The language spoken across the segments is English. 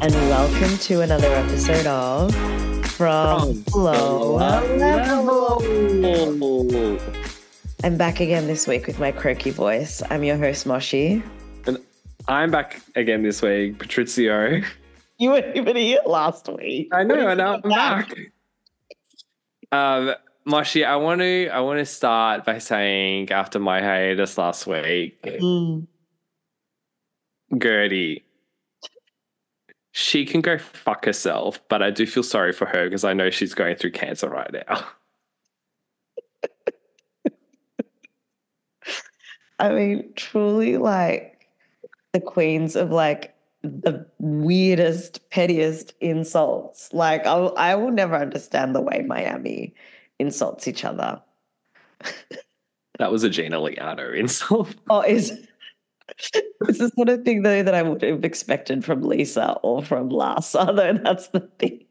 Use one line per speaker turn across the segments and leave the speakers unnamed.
and welcome to another episode of From Lower Level. I'm back again this week with my croaky voice. I'm your host, Moshi.
And I'm back again this week, Patrizio.
You weren't even here last week.
I know, I'm back. Moshi, I want to start by saying after my hiatus last week, Gertie, she can go fuck herself, but I do feel sorry for her because I know she's going through cancer right now.
I mean, truly, like, the queens of, like, the weirdest, pettiest insults. Like, I will never understand the way Miami insults each other.
That was a Gina Liano insult.
Oh, it's the sort of thing, though, that I would have expected from Lisa or from Larsa, though. That's the thing.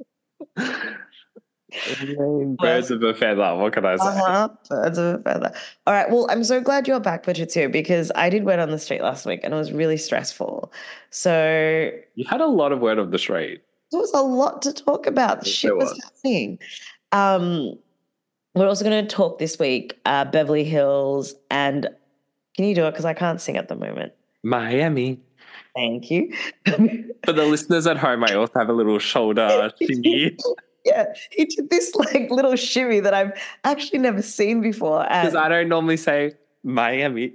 Birds of a feather, what can I say?
Birds of a feather. All right, well, I'm so glad you're back, Patrizio, because I did Word on the Street last week and it was really stressful. So
You had a lot of word of the street.
there was a lot to talk about. Shit was happening. We're also going to talk this week Beverly Hills and can you do it? Because I can't sing at the moment.
Miami.
Thank you.
For the listeners at home, I also have a little shoulder shimmy.
Yeah, he did this like little shimmy that I've actually never seen before.
Because I don't normally say Miami.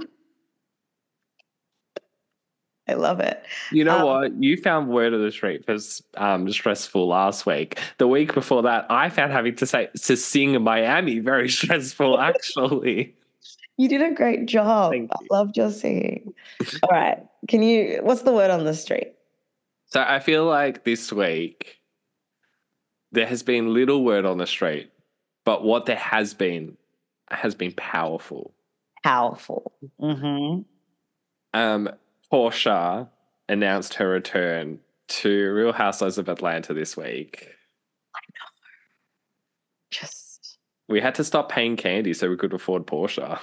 I love it.
You know what? You found word of the street was stressful last week. The week before that, I found having to sing Miami very stressful, actually.
You did a great job. I loved your singing. All right. What's the word on the street?
So I feel like this week there has been little word on the street, but what there has been powerful.
Powerful. Mm-hmm.
Portia announced her return to Real Housewives of Atlanta this week.
I know.
We had to stop paying Candy so we could afford Portia.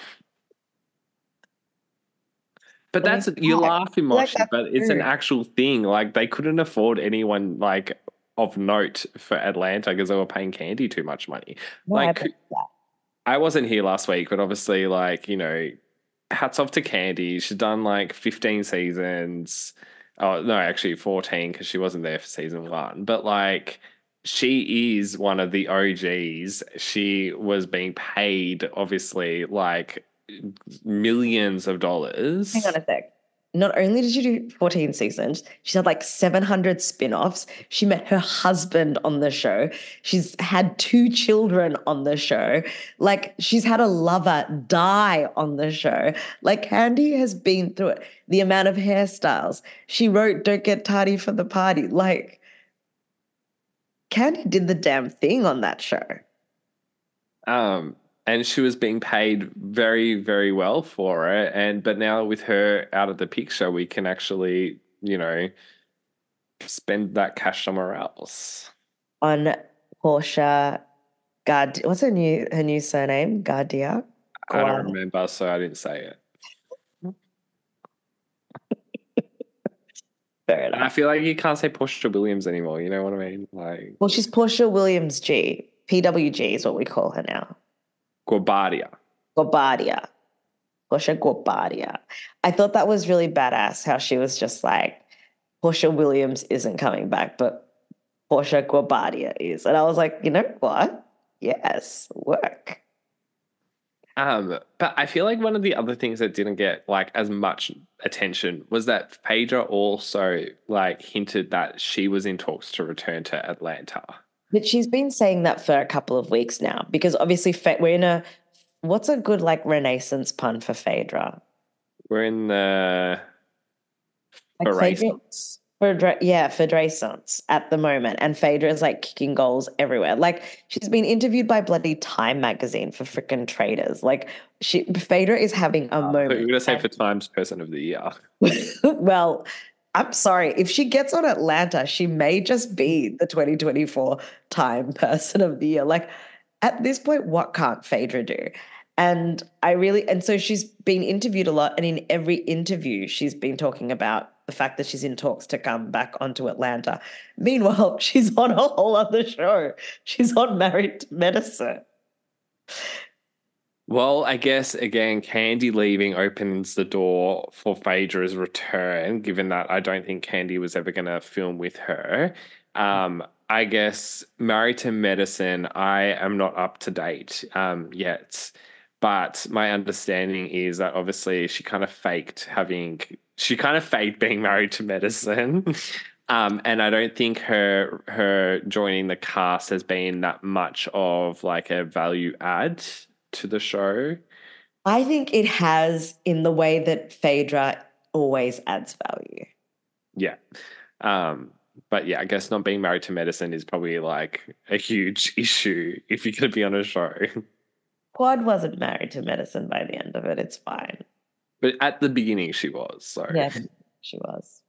But you're laughing, Moshi, but it's an actual thing. Like, they couldn't afford anyone, like, of note for Atlanta because they were paying Candy too much money. I wasn't here last week, but obviously, like, you know, hats off to Candy. She's done, like, 15 seasons. Oh, no, actually 14 because she wasn't there for season 1. But, like, she is one of the OGs. She was being paid, obviously, like, millions of dollars.
Hang on a sec. Not only did she do 14 seasons, she's had like 700 spin-offs. She met her husband on the show. She's had 2 children on the show. Like, she's had a lover die on the show. Like, Candy has been through it. The amount of hairstyles. She wrote Don't Get Tardy for the Party. Like, Candy did the damn thing on that show.
And she was being paid very, very well for it. But now with her out of the picture, we can actually, you know, spend that cash somewhere else.
On Portia what's her new surname? Gardia?
I don't remember, so I didn't say it.
Fair enough.
I feel like you can't say Portia Williams anymore, you know what I mean? Like,
well, she's Portia Williams G. PWG is what we call her now.
Guabadia.
Portia Guabadia. I thought that was really badass how she was just like, Portia Williams isn't coming back, but Portia Guabadia is. And I was like, you know what? Yes, work.
But I feel like one of the other things that didn't get like as much attention was that Phaedra also like hinted that she was in talks to return to Atlanta.
But she's been saying that for a couple of weeks now because obviously we're in what's a good like Renaissance pun for Phaedra?
We're in the
Renaissance. Renaissance at the moment. And Phaedra is like kicking goals everywhere. Like she's been interviewed by bloody Time magazine for freaking Traders. Like Phaedra is having a moment.
You're going to say for Times Person of the Year.
Well, I'm sorry. If she gets on Atlanta, she may just be the 2024 Time Person of the Year. Like, at this point, what can't Phaedra do? And so she's been interviewed a lot. And in every interview, she's been talking about the fact that she's in talks to come back onto Atlanta. Meanwhile, she's on a whole other show. She's on Married to Medicine.
Well, I guess, again, Kandi leaving opens the door for Phaedra's return, given that I don't think Kandi was ever going to film with her. I guess Married to Medicine, I am not up to date yet. But my understanding is that obviously she kind of faked being married to medicine. And I don't think her joining the cast has been that much of like a value add to the show.
I think it has, in the way that Phaedra always adds value.
Yeah. But yeah, I guess not being married to medicine is probably like a huge issue if you're going to be on a show.
Quad wasn't married to medicine by the end of it. It's fine.
But at the beginning she was. So
yeah, she was.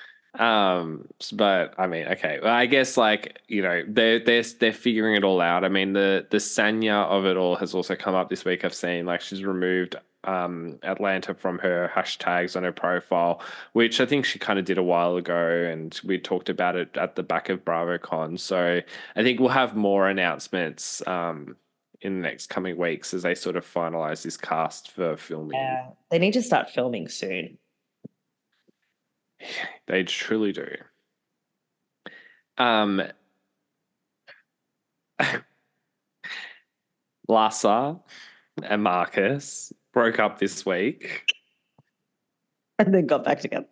But I mean, okay. Well, I guess like, you know, they're figuring it all out. I mean, the Sanya of it all has also come up this week. I've seen like she's removed Atlanta from her hashtags on her profile, which I think she kind of did a while ago, and we talked about it at the back of BravoCon. So I think we'll have more announcements in the next coming weeks as they sort of finalize this cast for filming.
Yeah, they need to start filming soon.
They truly do. Larsa and Marcus broke up this week.
And then got back together.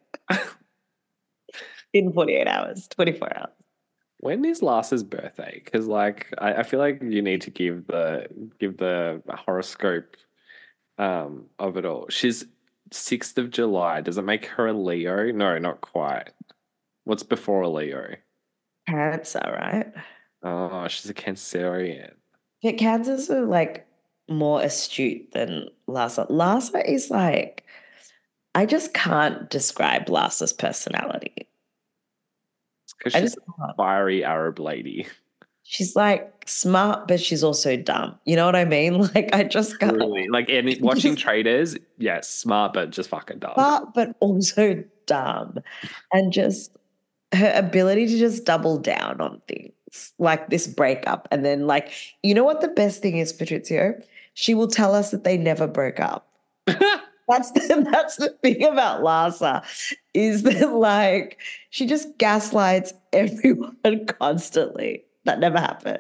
In 48 hours, 24 hours.
When is Larsa's birthday? Because like I feel like you need to give the horoscope of it all. She's 6th of July. Does it make her a Leo? No, not quite. What's before a Leo?
Cancer, right?
Oh, she's a Cancerian.
Yeah, Cancers are like more astute than Larsa. Larsa is like, I just can't describe Larsa's personality.
Because she's a fiery Arab lady.
She's like smart, but she's also dumb. You know what I mean? Like, I just can't.
Really? Like, watching Traders, yes, smart, but just fucking dumb.
Smart, but also dumb. And just her ability to just double down on things, like this breakup. And then, like, you know what the best thing is, Patrizio? She will tell us that they never broke up. That's the thing about Larsa, is that, like, she just gaslights everyone constantly. That never happened.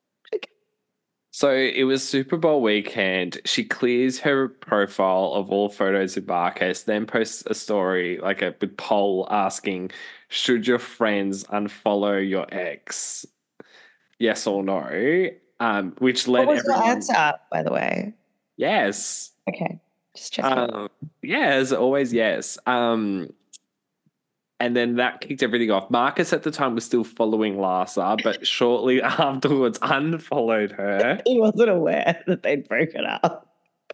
So it was Super Bowl weekend. She clears her profile of all photos of Marcus, then posts a story, like a poll asking, should your friends unfollow your ex? Yes or no? Which led
what was your answer, by the way?
Yes.
Okay. Just checking.
Yeah, as always, yes. And then that kicked everything off. Marcus at the time was still following Larsa, but shortly afterwards unfollowed her.
He wasn't aware that they'd broken up.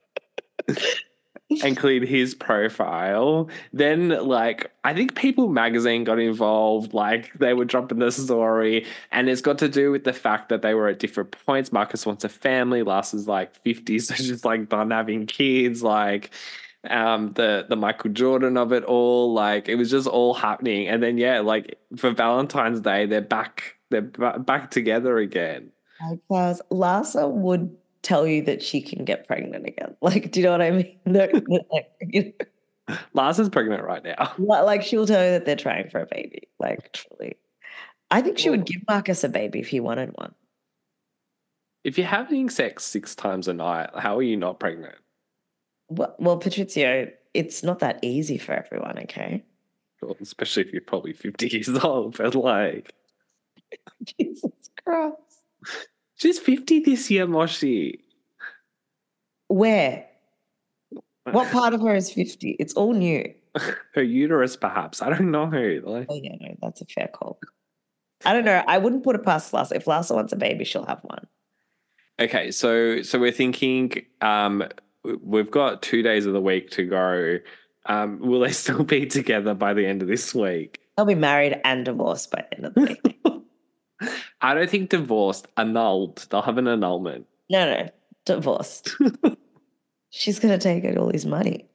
And cleared his profile. Then, like, I think People Magazine got involved. Like, they were dropping the story. And it's got to do with the fact that they were at different points. Marcus wants a family. Larsa's like 50, so she's like done having kids. Like, the Michael Jordan of it all. Like, it was just all happening. And then, yeah, like, for Valentine's Day, they're back together again.
Because Larsa would tell you that she can get pregnant again. Like, do you know what I mean?
Larsa's pregnant right now.
Like, she'll tell you that they're trying for a baby. Like, truly. I think she would give Marcus a baby if he wanted one.
If you're having sex 6 times a night, how are you not pregnant?
Well, Patrizio, it's not that easy for everyone, okay?
Well, especially if you're probably 50 years old, but like...
Jesus Christ.
She's 50 this year, Moshi.
Where? What part of her is 50? It's all new.
Her uterus, perhaps. I don't know. Like...
Oh, yeah, no, that's a fair call. I don't know. I wouldn't put it past Larsa. If Larsa wants a baby, she'll have one.
Okay, so we're thinking we've got 2 days of the week to go. Will they still be together by the end of this week?
They'll be married and divorced by the end of the week.
I don't think divorced, annulled. They'll have an annulment.
No, divorced. She's going to take all his money.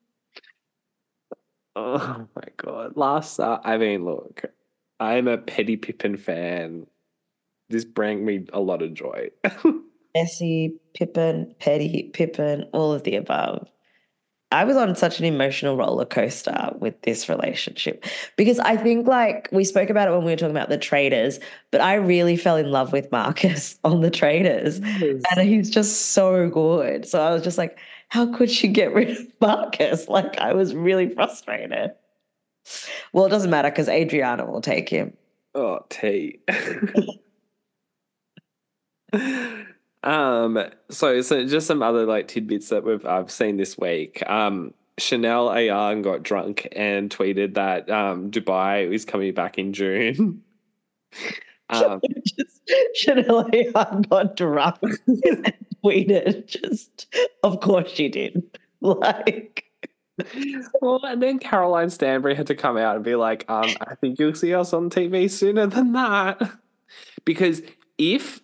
Oh my God. Look, I'm a Petty Pippin fan. This brought me a lot of joy.
Messy, Pippin, Petty, Pippin, all of the above. I was on such an emotional roller coaster with this relationship because I think like we spoke about it when we were talking about the Traders, but I really fell in love with Marcus on the Traders and he's just so good. So I was just like, how could she get rid of Marcus? Like I was really frustrated. Well, it doesn't matter because Adriana will take him.
Oh, T. So just some other like tidbits that I've seen this week. Chanel Ayan got drunk and tweeted that Dubai is coming back in June.
Chanel Ayan got drunk and tweeted. Of course she did. Like.
Well, and then Caroline Stanbury had to come out and be like, I think you'll see us on TV sooner than that. Because if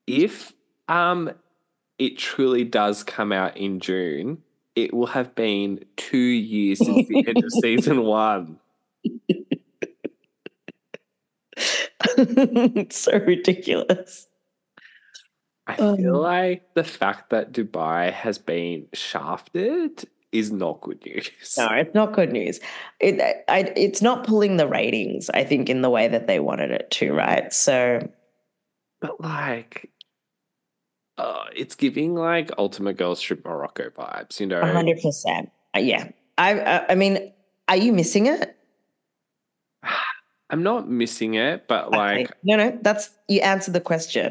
it truly does come out in June, it will have been 2 years since the end of season 1.
It's so ridiculous.
I feel like the fact that Dubai has been shafted is not good news.
No, it's not good news. It's not pulling the ratings, I think, in the way that they wanted it to, right? So,
but like, it's giving like Ultimate Girls Trip Morocco vibes, you know.
100%. Yeah. I mean, are you missing it?
I'm not missing it, but like,
okay. No, that's you answered the question.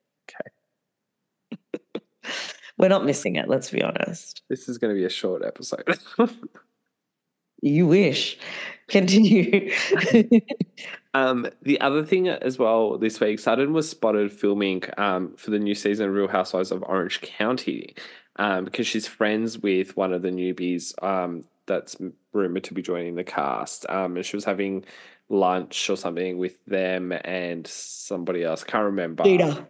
Okay.
We're not missing it, let's be honest.
This is going to be a short episode.
You wish. Continue.
The other thing as well this week, Sutton was spotted filming for the new season of Real Housewives of Orange County because she's friends with one of the newbies that's rumored to be joining the cast. And she was having lunch or something with them and somebody else. Can't remember.
Gina.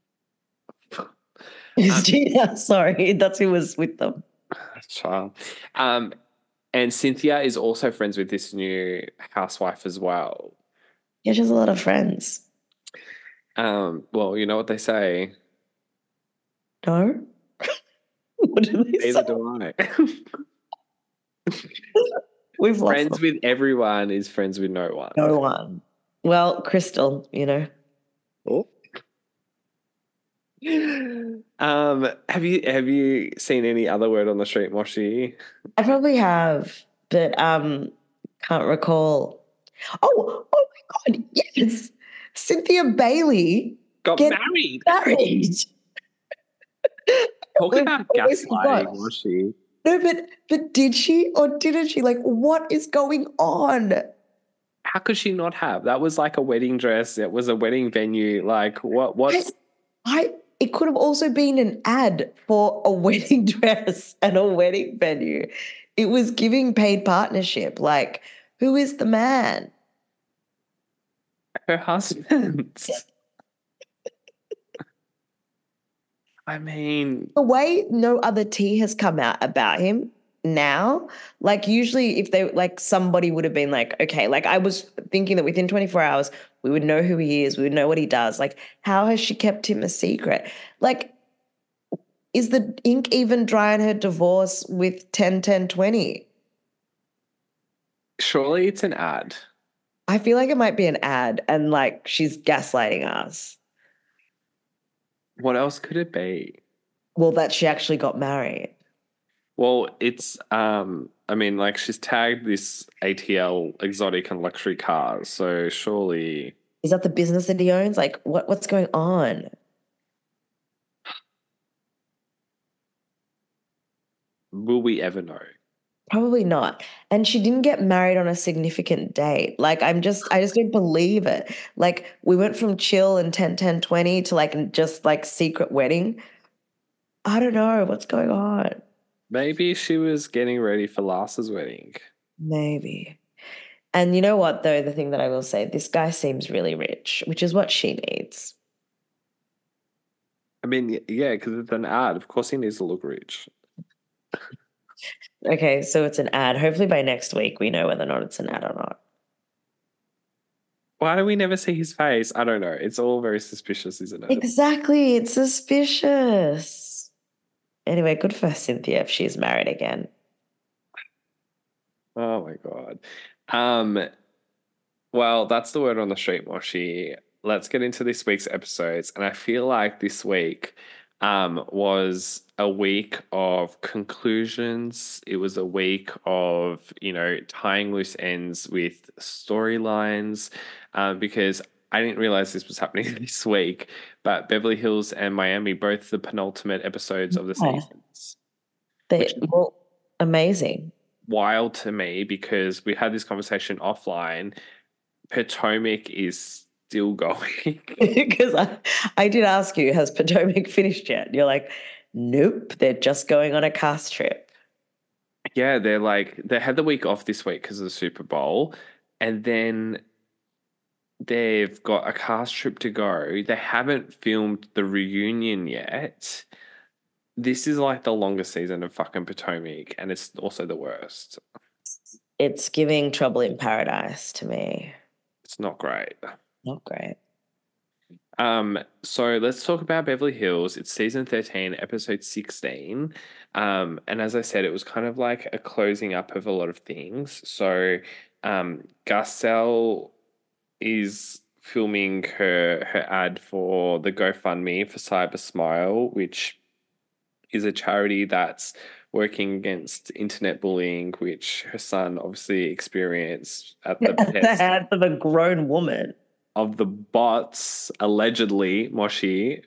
It's Gina. Sorry, that's who was with them.
Child. And Cynthia is also friends with this new housewife as well.
Yeah, she has a lot of friends.
Well, you know what they say.
No? What do they say?
Neither do I.
We've lost
friends with everyone is friends with no one.
No one. Well, Crystal, you know.
Oh. Have you seen any other word on the street, Moshi?
I probably have, but can't recall. Oh my God, yes. Cynthia Bailey
got married. Talk about gaslighting, Moshi.
No, but did she or didn't she? Like, what is going on?
How could she not have? That was like a wedding dress. It was a wedding venue. Like, what?
It could have also been an ad for a wedding dress and a wedding venue. It was giving paid partnership. Like, who is the man?
Her husband. I mean,
the way no other tea has come out about him now, like usually if they like somebody would have been like, okay, like I was thinking that within 24 hours we would know who he is, we would know what he does. Like, how has she kept him a secret? Like, is the ink even dry on her divorce with 10-10-20?
Surely it's an ad.
I feel like it might be an ad and like she's gaslighting us.
What else could it be?
Well, that she actually got married.
Well, it's I mean, like she's tagged this ATL exotic and luxury cars, so surely
is that the business that he owns? Like, what's going on?
Will we ever know?
Probably not. And she didn't get married on a significant date. Like, I just don't believe it. Like, we went from chill and 10-10-20 to like just like secret wedding. I don't know what's going on.
Maybe she was getting ready for Lars's wedding.
Maybe. And you know what, though, the thing that I will say, this guy seems really rich, which is what she needs.
I mean, yeah, because it's an ad. Of course he needs to look rich.
Okay, so it's an ad. Hopefully by next week we know whether or not it's an ad or not.
Why do we never see his face? I don't know. It's all very suspicious, isn't it?
Exactly. It's suspicious. Anyway, good for Cynthia if she's married again.
Oh my God. Well, that's the word on the street, Moshi. Let's get into this week's episodes. And I feel like this week was a week of conclusions. It was a week of, tying loose ends with storylines because I didn't realize this was happening this week. But Beverly Hills and Miami, both the penultimate episodes of the seasons.
Well, amazing.
Wild to me because we had this conversation offline. Potomac is still going.
Because I did ask you, has Potomac finished yet? And you're like, nope, they're just going on a cast trip.
Yeah, they had the week off this week because of the Super Bowl, and then they've got a cast trip to go. They haven't filmed the reunion yet. This is like the longest season of fucking Potomac, and it's also the worst.
It's giving Trouble in Paradise to me.
It's not great.
Not great.
So let's talk about Beverly Hills. It's season 13, episode 16. And as I said, it was kind of like a closing up of a lot of things. So Garcelle is filming her ad for the GoFundMe for Cyber Smile, which is a charity that's working against internet bullying, which her son obviously experienced at the
hands of a grown woman.
Of the bots, allegedly, Moshi.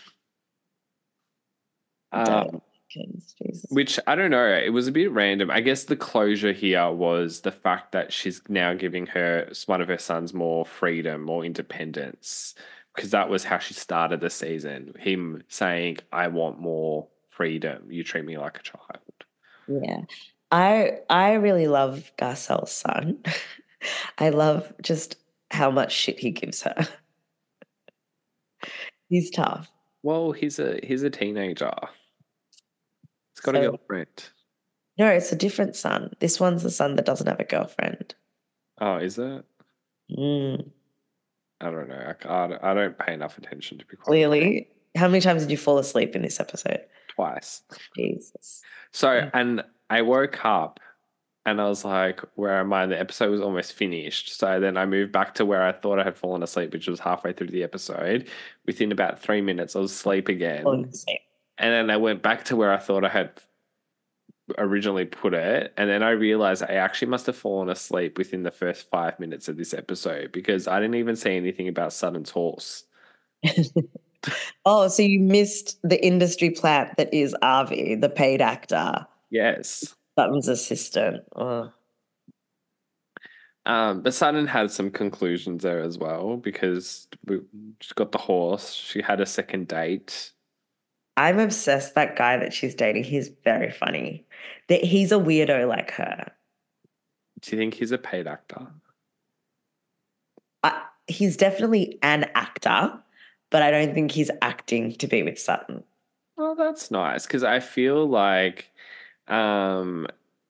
Which I don't know. It was a bit random. I guess the closure here was the fact that she's now giving one of her sons more freedom, more independence, because that was how she started the season. Him saying, "I want more freedom. You treat me like a child."
Yeah, I really love Garcelle's son. I love just how much shit he gives her. He's tough.
Well, he's a teenager. He's got a girlfriend.
No, it's a different son. This one's the son that doesn't have a girlfriend.
Oh, is it?
Mm.
I don't know. I don't pay enough attention to be
clearly. How many times did you fall asleep in this episode?
Twice.
Jesus.
So, and I woke up and I was like, where am I? The episode was almost finished. So then I moved back to where I thought I had fallen asleep, which was halfway through the episode. Within about 3 minutes, I was asleep again. And then I went back to where I thought I had originally put it. And then I realized I actually must have fallen asleep within the first 5 minutes of this episode because I didn't even say anything about Sutton's horse.
Oh, so you missed the industry plant that is Avi, the paid actor.
Yes.
Sutton's assistant. Oh.
But Sutton had some conclusions there as well because she's got the horse. She had a second date.
I'm obsessed. That guy that she's dating, he's very funny. He's a weirdo like her.
Do you think he's a paid actor?
He's definitely an actor, but I don't think he's acting to be with Sutton.
Oh, that's nice because I feel like I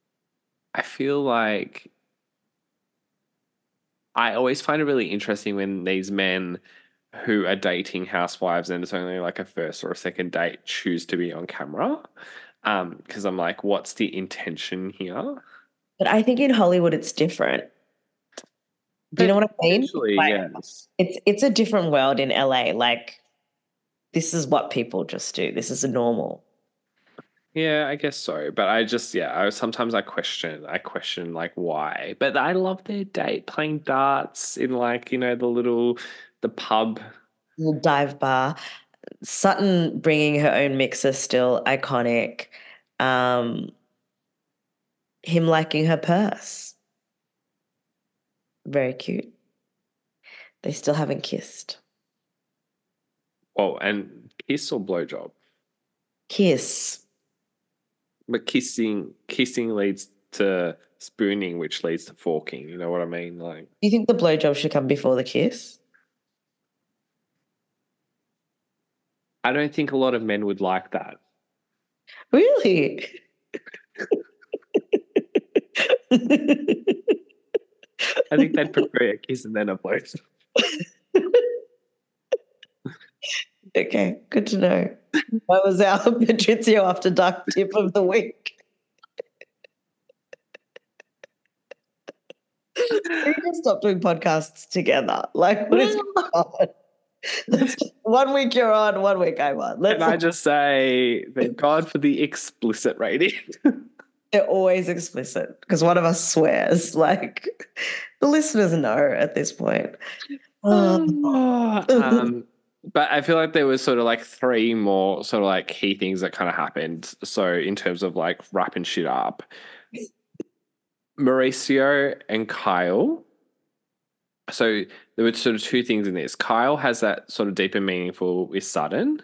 always find it really interesting when these men who are dating housewives and it's only like a first or a second date choose to be on camera. Because I'm like, what's the intention here?
But I think in Hollywood it's different. Do you know what I mean?
Yes.
It's a different world in LA. Like, this is what people just do. This is a normal.
Yeah, I guess so. But sometimes I question like why. But I love their date playing darts in like, the pub.
Little dive bar. Sutton bringing her own mixer, still iconic. Him liking her purse. Very cute. They still haven't kissed.
Oh, and kiss or blowjob?
Kiss.
But kissing leads to spooning, which leads to forking. You know what I mean? Like,
do you think the blowjob should come before the kiss?
I don't think a lot of men would like that.
Really?
I think they'd prefer a kiss and then a blow.
Okay, good to know. That was our Patrizio After Dark tip of the week. We just stop doing podcasts together. Like, what is going on? That's 1 week you're on, 1 week I'm on.
Can I just say, thank God for the explicit rating.
They're always explicit because one of us swears. Like, the listeners know at this point.
But I feel like there was sort of like 3 more sort of like key things that kind of happened. So in terms of like wrapping shit up, Mauricio and Kyle. So there were sort of 2 things in this. Kyle has that sort of deep and meaningful with Sutton,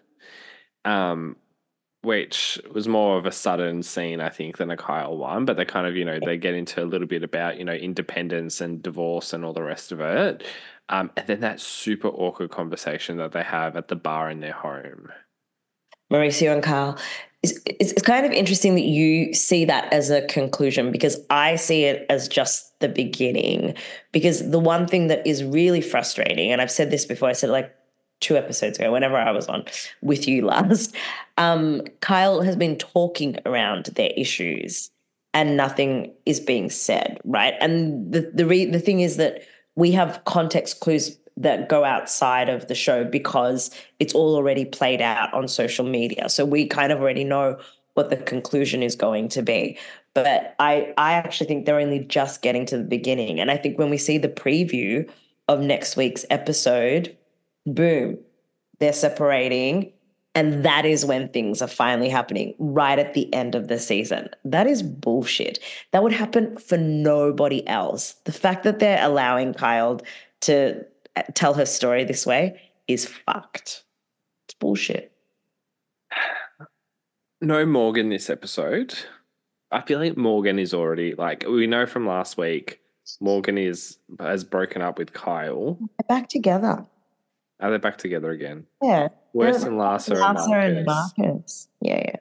which was more of a Sutton scene, I think, than a Kyle one. But they kind of, they get into a little bit about, independence and divorce and all the rest of it. And then that super awkward conversation that they have at the bar in their home.
Mauricio and Kyle. It's kind of interesting that you see that as a conclusion because I see it as just the beginning. Because the one thing that is really frustrating, and I've said this before, I said it like 2 episodes ago, whenever I was on with you last, Kyle has been talking around their issues and nothing is being said, right? And the thing is that we have context clues that go outside of the show because it's all already played out on social media. So we kind of already know what the conclusion is going to be. But I actually think they're only just getting to the beginning. And I think when we see the preview of next week's episode, boom, they're separating. And that is when things are finally happening, right at the end of the season. That is bullshit. That would happen for nobody else. The fact that they're allowing Kyle to tell her story this way is fucked. It's bullshit.
No Morgan this episode. I feel like Morgan is already, like, we know from last week, Morgan has broken up with Kyle.
They're back together.
Are they back together again?
Yeah.
Worse than Larsa and
Marcus. Yeah.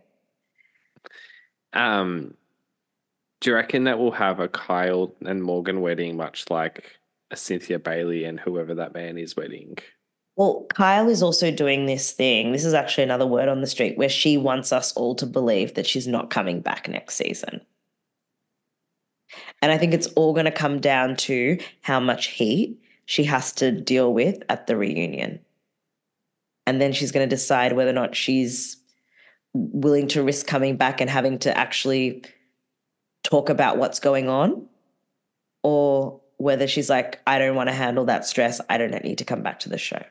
Do you reckon that we'll have a Kyle and Morgan wedding much like a Cynthia Bailey and whoever that man is wedding?
Well, Kyle is also doing this thing. This is actually another word on the street where she wants us all to believe that she's not coming back next season. And I think it's all going to come down to how much heat she has to deal with at the reunion. And then she's going to decide whether or not she's willing to risk coming back and having to actually talk about what's going on, or whether she's like, I don't want to handle that stress. I don't need to come back to the show.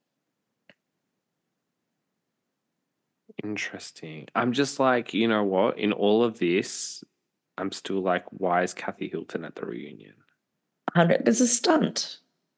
Interesting. I'm just like, you know what? In all of this, I'm still like, why is Kathy Hilton at the reunion?
100. It's a stunt.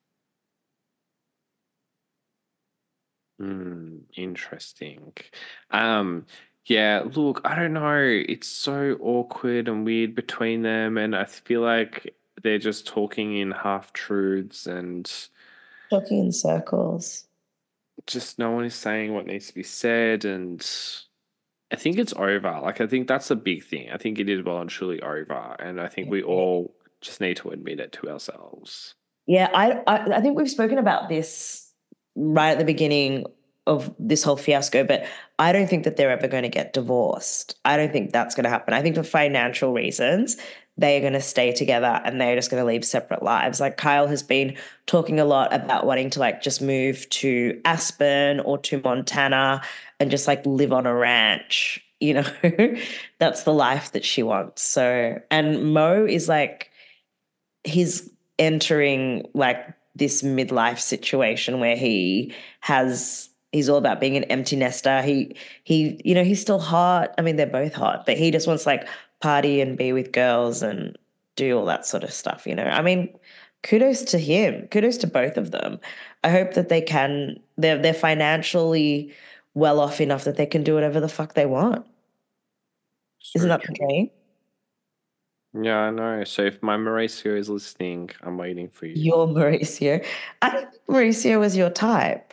Interesting. Yeah, look, I don't know. It's so awkward and weird between them, and I feel like they're just talking in half-truths and
talking in circles.
Just no one is saying what needs to be said, and I think it's over. Like, I think that's a big thing. I think it is well and truly over, and I think we all just need to admit it to ourselves.
Yeah, I think we've spoken about this right at the beginning of this whole fiasco, but I don't think that they're ever going to get divorced. I don't think that's going to happen. I think for financial reasons, they're going to stay together and they're just going to lead separate lives. Like, Kyle has been talking a lot about wanting to like just move to Aspen or to Montana and just like live on a ranch, you know. That's the life that she wants. So, and Mo is like, he's entering like this midlife situation where he's all about being an empty nester. He, you know, he's still hot. I mean, they're both hot, but he just wants like party and be with girls and do all that sort of stuff, you know. I mean, kudos to him. Kudos to both of them. I hope that they're financially well off enough that they can do whatever the fuck they want. So isn't that the dream?
Yeah, I know. So if my Mauricio is listening, I'm waiting for you.
Your Mauricio. I don't think Mauricio was your type.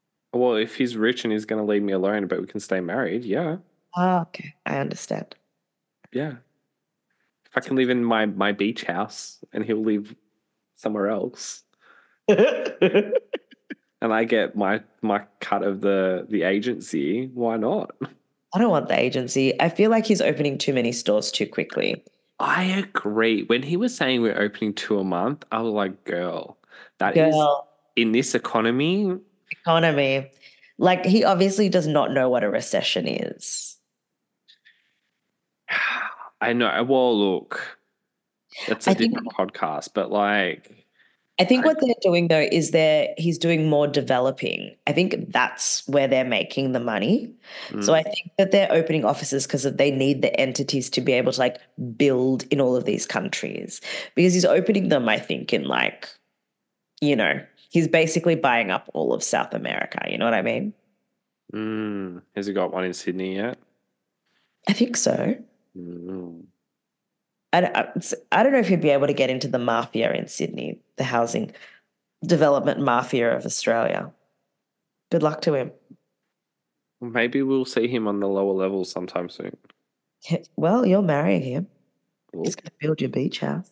Well, if he's rich and he's going to leave me alone, but we can stay married, yeah.
Oh, okay. I understand.
Yeah. If I can live in my beach house and he'll live somewhere else. And I get my cut of the agency, why not?
I don't want the agency. I feel like he's opening too many stores too quickly.
I agree. When he was saying we're opening 2 a month, I was like, girl, that is in this economy.
Like, he obviously does not know what a recession is.
I know. Well, look, that's a different podcast, but like,
I think what they're doing though is he's doing more developing. I think that's where they're making the money. So I think that they're opening offices because they need the entities to be able to like build in all of these countries, because he's opening them, I think, in like, you know, he's basically buying up all of South America. You know what I mean?
Has he got one in Sydney yet?
I think so. I don't know if he'd be able to get into the mafia in Sydney, the housing development mafia of Australia. Good luck to him.
Maybe we'll see him on the lower levels sometime soon.
Well, you're marrying him. He's going to build your beach house.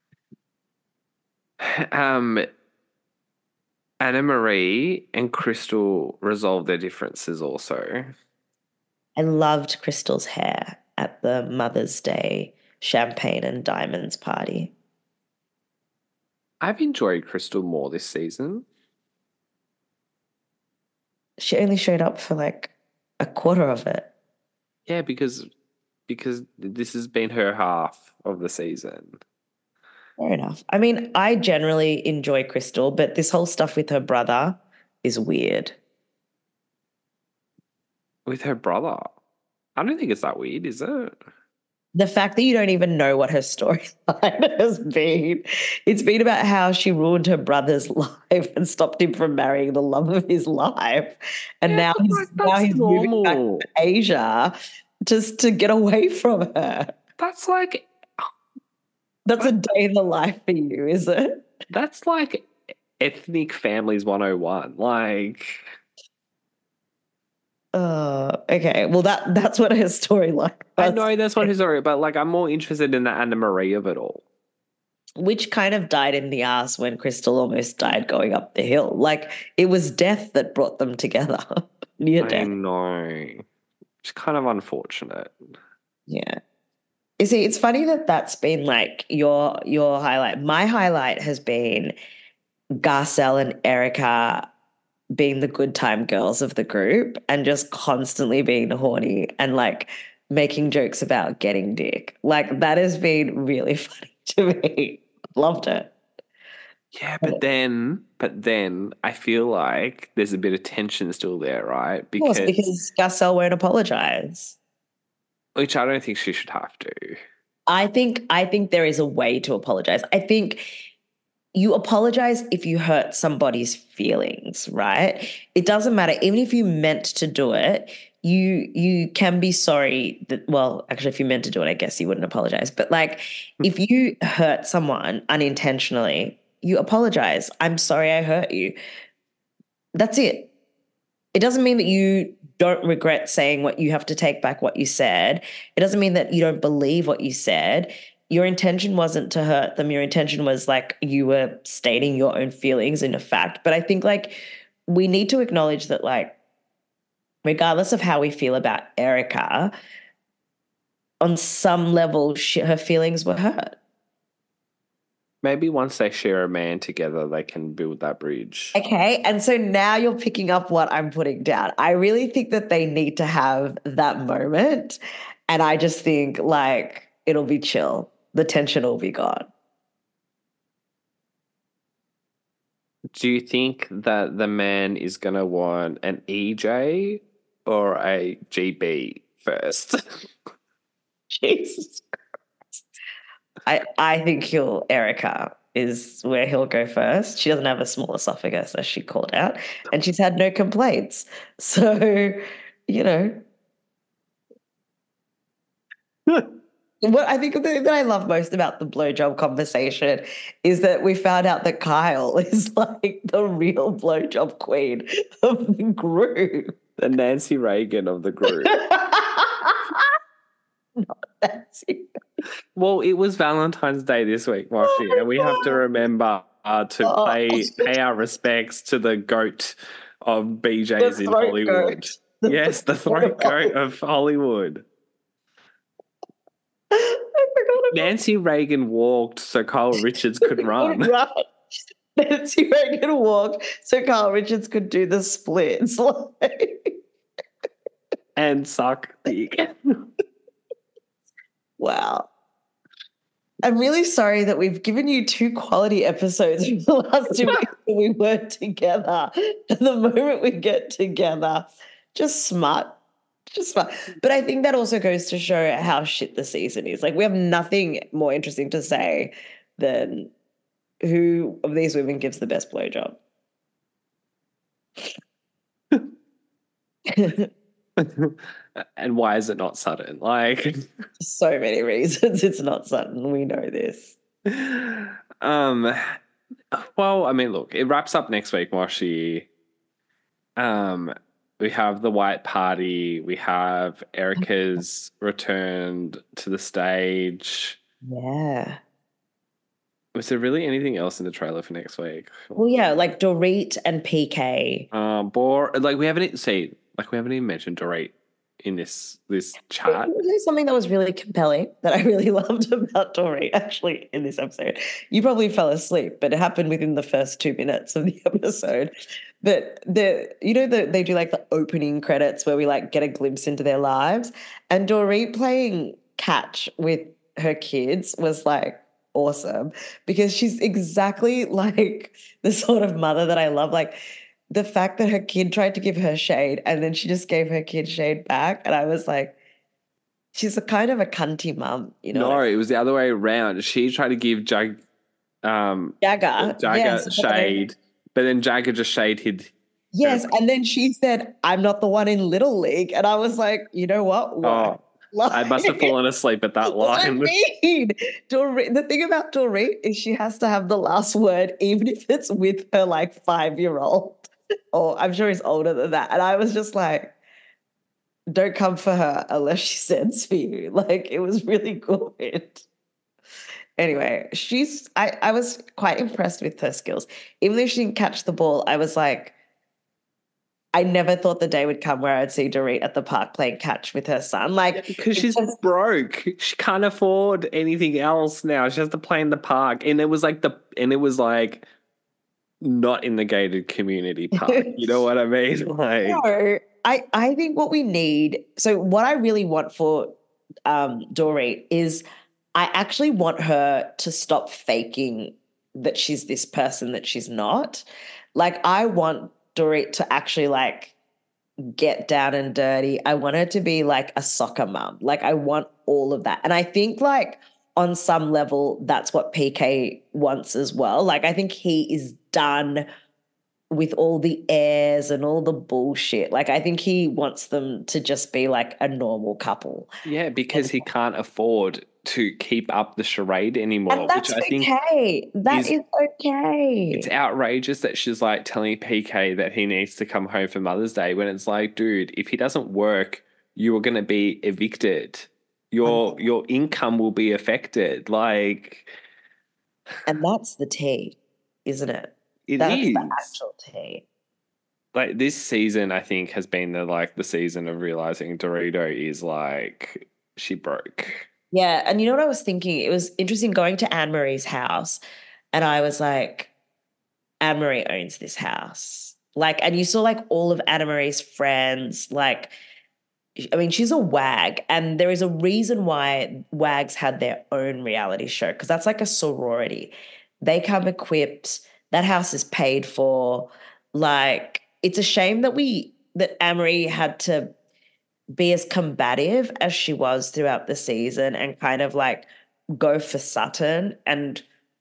Anna-Marie and Crystal resolved their differences also.
I loved Crystal's hair at the Mother's Day champagne and diamonds party.
I've enjoyed Crystal more this season.
She only showed up for like a quarter of it.
Yeah, because this has been her half of the season.
Fair enough. I mean, I generally enjoy Crystal, but this whole stuff with her brother is weird.
With her brother? I don't think it's that weird, is it?
The fact that you don't even know what her storyline has been. It's been about how she ruined her brother's life and stopped him from marrying the love of his life. And now he's moving back to Asia just to get away from her.
That's like...
That's a day in the life for you, is it?
That's like ethnic families 101. Like...
Okay. Well, that's what her storyline was.
I know that's what her story, but like I'm more interested in the Anna-Marie of it all.
Which kind of died in the ass when Crystal almost died going up the hill. Like, it was death that brought them together. Near death.
I know. It's kind of unfortunate.
Yeah. You see, it's funny that's been like your highlight. My highlight has been Garcelle and Erica being the good time girls of the group and just constantly being horny and like making jokes about getting dick. Like, that has been really funny to me. Loved it.
Yeah, but then I feel like there's a bit of tension still there, right?
Because Garcelle won't apologize.
Which I don't think she should have to.
I think there is a way to apologize. I think you apologize if you hurt somebody's feelings, right? It doesn't matter. Even if you meant to do it, you can be sorry that, well, actually, if you meant to do it, I guess you wouldn't apologize. But like, if you hurt someone unintentionally, you apologize. I'm sorry I hurt you. That's it. It doesn't mean that you don't regret saying what you have to take back what you said. It doesn't mean that you don't believe what you said. Your intention wasn't to hurt them. Your intention was like you were stating your own feelings in a fact. But I think like we need to acknowledge that like regardless of how we feel about Erica, on some level her feelings were hurt.
Maybe once they share a man together, they can build that bridge.
Okay, and so now you're picking up what I'm putting down. I really think that they need to have that moment, and I just think like it'll be chill. The tension will be gone.
Do you think that the man is going to want an EJ or a GB first?
Jesus Christ. I think Erica is where he'll go first. She doesn't have a small esophagus, as she called out, and she's had no complaints. So, you know. What I think the thing that I love most about the blowjob conversation is that we found out that Kyle is like the real blowjob queen of the group.
The Nancy Reagan of the group.
That's it.
Well, it was Valentine's Day this week, Moshi, and we have to remember to pay our respects to the goat of BJs in Hollywood. Yes, the throat goat of Hollywood.
I forgot about
Nancy Reagan walked so Carl Richards could run.
Nancy Reagan walked so Carl Richards could do the splits.
And suck dick.
Wow. I'm really sorry that we've given you 2 quality episodes in the last 2 weeks that we weren't together. And the moment we get together, just smart. But I think that also goes to show how shit the season is. Like, we have nothing more interesting to say than who of these women gives the best blowjob.
And why is it not Sutton? Like,
so many reasons it's not Sutton. We know this.
Well, I mean, look, it wraps up next week, Moshi. We have the white party. We have Erica's returned to the stage.
Yeah.
Was there really anything else in the trailer for next week?
Well, yeah, like Dorit and PK.
We haven't even mentioned Dorit in this chat.
There's something that was really compelling that I really loved about Dorit actually in this episode. You probably fell asleep, but it happened within the first 2 minutes of the episode. But they do like the opening credits where we like get a glimpse into their lives, and Dorit playing catch with her kids was like awesome because she's exactly like the sort of mother that I love. Like, the fact that her kid tried to give her shade and then she just gave her kid shade back. And I was like, she's a kind of a cunty mum, you know?
No, it was the other way around. She tried to give Jagger shade, but then Jagger just shaded.
Yes, and then she said, I'm not the one in Little League. And I was like, you know what? Why?
I must have fallen asleep at that line.
The thing about Dorit is she has to have the last word, even if it's with her like 5-year-old. Or I'm sure he's older than that. And I was just like, don't come for her unless she sends for you. Like, it was really good. Anyway, I was quite impressed with her skills. Even though she didn't catch the ball, I was like, I never thought the day would come where I'd see Dorit at the park playing catch with her son. Like,
because she's broke. She can't afford anything else now. She has to play in the park. And it was like not in the gated community park. You know what I mean? Like,
no, I think what we need, so what I really want for Dorit is I actually want her to stop faking that she's this person that she's not. Like, I want Dorit to actually like get down and dirty. I want her to be like a soccer mum. Like, I want all of that. And I think like on some level, that's what PK wants as well. Like, I think he is done with all the airs and all the bullshit. Like, I think he wants them to just be like a normal couple.
Yeah, because he can't afford to keep up the charade anymore.
And that's which I think okay. That is okay.
It's outrageous that she's like telling PK that he needs to come home for Mother's Day when it's like, dude, if he doesn't work, you are going to be evicted. Your income will be affected. Like,
and that's the tea, isn't it?
That's
the actual tea.
Like, this season, I think, has been the season of realizing Dorito is like, she broke.
Yeah, and you know what I was thinking? It was interesting going to Anne-Marie's house, and I was like, Anne-Marie owns this house. Like, and you saw like all of Anne-Marie's friends, like, I mean, she's a WAG, and there is a reason why WAGs had their own reality show, because that's like a sorority. They come equipped. That house is paid for. Like, it's a shame that Anne-Marie had to be as combative as she was throughout the season and kind of like go for Sutton and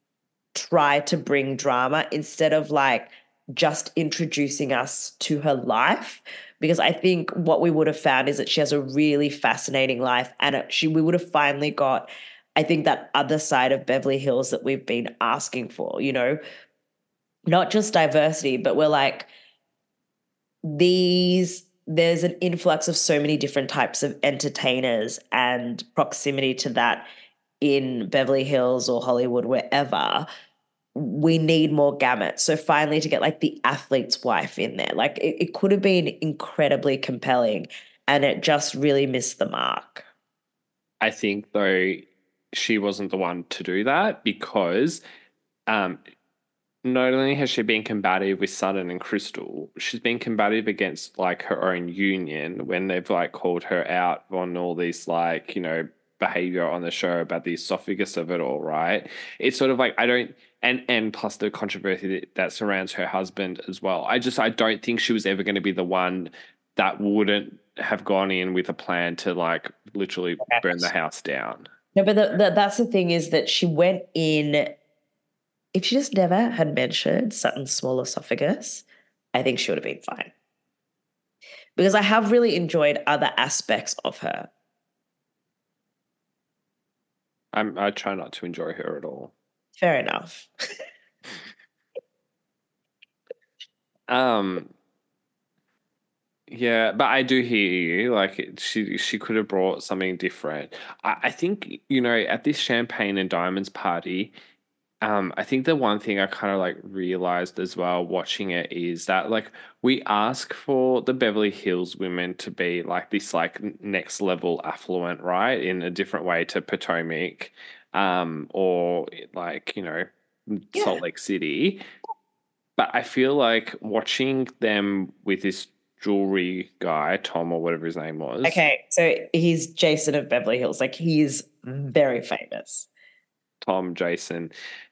try to bring drama instead of like just introducing us to her life. Because I think what we would have found is that she has a really fascinating life, and we would have finally got, I think, that other side of Beverly Hills that we've been asking for, you know, not just diversity, but we're like, these there's an influx of so many different types of entertainers and proximity to that in Beverly Hills or Hollywood, wherever, we need more gamut. So finally to get like the athlete's wife in there, like it could have been incredibly compelling and it just really missed the mark.
I think though she wasn't the one to do that because not only has she been combative with Sutton and Crystal, she's been combative against like her own union when they've like called her out on all these like, behavior on the show about the esophagus of it all, right? It's sort of like and plus the controversy that surrounds her husband as well. I don't think she was ever going to be the one that wouldn't have gone in with a plan to like literally burn the house down.
No, but that's the thing is that she went in. If she just never had mentioned Sutton's small esophagus, I think she would have been fine. Because I have really enjoyed other aspects of her.
I try not to enjoy her at all.
Fair enough.
Yeah, but I do hear you. Like she could have brought something different. I think, at this champagne and diamonds party, I think the one thing I kind of like realized as well watching it is that like we ask for the Beverly Hills women to be like this like next level affluent, right? In a different way to Potomac, or like, Salt Lake City. But I feel like watching them with this jewelry guy, Tom or whatever his name was.
Okay, so he's Jason of Beverly Hills. Like he's very famous.
Tom, Jason,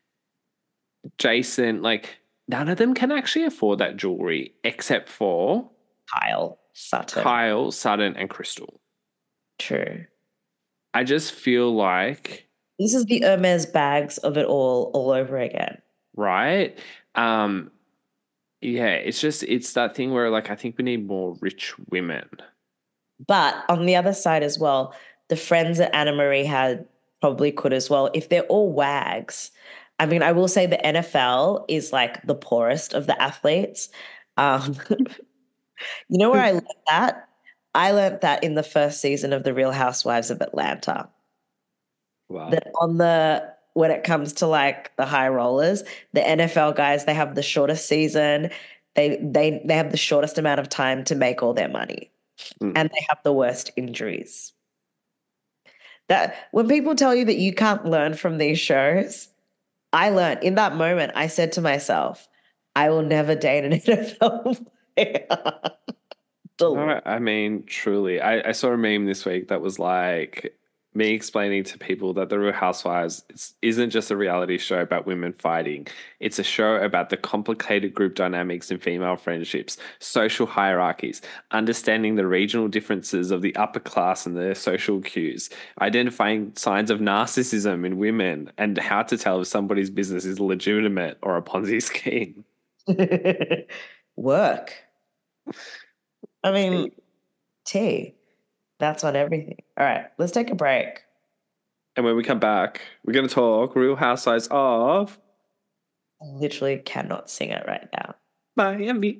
like none of them can actually afford that jewelry except for
Kyle
Sutton, and Crystal.
True.
I just feel like
this is the Hermes bags of it all over again.
Right? Yeah, it's that thing where like I think we need more rich women.
But on the other side as well, the friends that Anna Marie had probably could as well. If they're all wags, I mean, I will say the NFL is like the poorest of the athletes. You know where I learned that? I learned that in the first season of The Real Housewives of Atlanta.
Wow.
That when it comes to like the high rollers, the NFL guys, they have the shortest season. They have the shortest amount of time to make all their money. And they have the worst injuries. That when people tell you that you can't learn from these shows, I learned in that moment, I said to myself, I will never date an NFL player.
No, I mean, truly. I saw a meme this week that was like me explaining to people that The Real Housewives isn't just a reality show about women fighting. It's a show about the complicated group dynamics in female friendships, social hierarchies, understanding the regional differences of the upper class and their social cues, identifying signs of narcissism in women, and how to tell if somebody's business is legitimate or a Ponzi scheme.
Work. I mean, tea. That's on everything. All right, let's take a break.
And when we come back, we're going to talk Real Housewives of...
I literally cannot sing it right now.
Miami.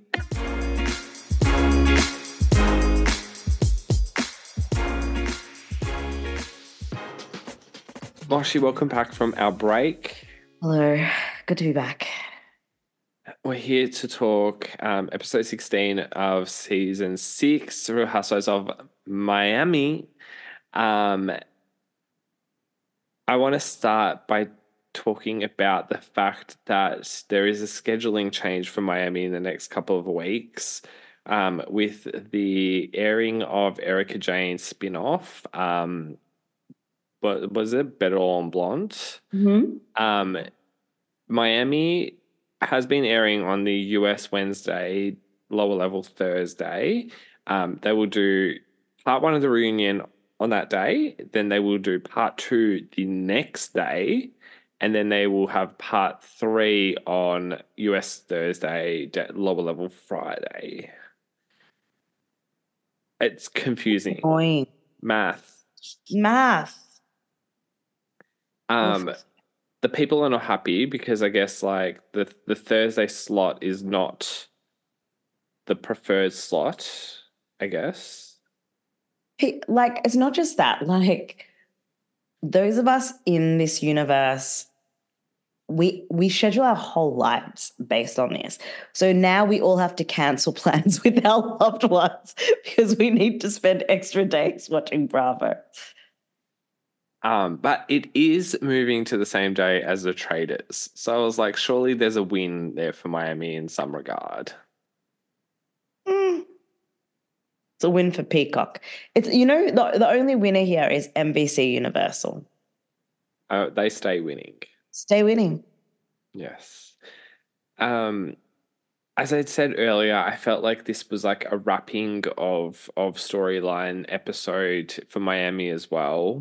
Moshi, welcome back from our break.
Hello. Good to be back.
We're here to talk episode 16 of season 6, Real Housewives of Miami. I want to start by talking about the fact that there is a scheduling change for Miami in the next couple of weeks with the airing of Erika Jayne's spin-off. But was it Better on Blonde?
Mm-hmm.
Miami has been airing on the US Wednesday, lower level Thursday. They will do part 1 of the reunion on that day. Then they will do part 2 the next day. And then they will have part 3 on US Thursday, lower level Friday. It's confusing.
Annoying.
Math. The people are not happy because I guess like the Thursday slot is not the preferred slot. I guess.
Like, it's not just that. Like, those of us in this universe, we schedule our whole lives based on this. So now we all have to cancel plans with our loved ones because we need to spend extra days watching Bravo.
But it is moving to the same day as the Traders. So I was like, surely there's a win there for Miami in some regard.
Mm. It's a win for Peacock. It's, the only winner here is NBC Universal.
They stay winning.
Stay winning.
Yes. As I said earlier, I felt like this was like a wrapping of storyline episode for Miami as well.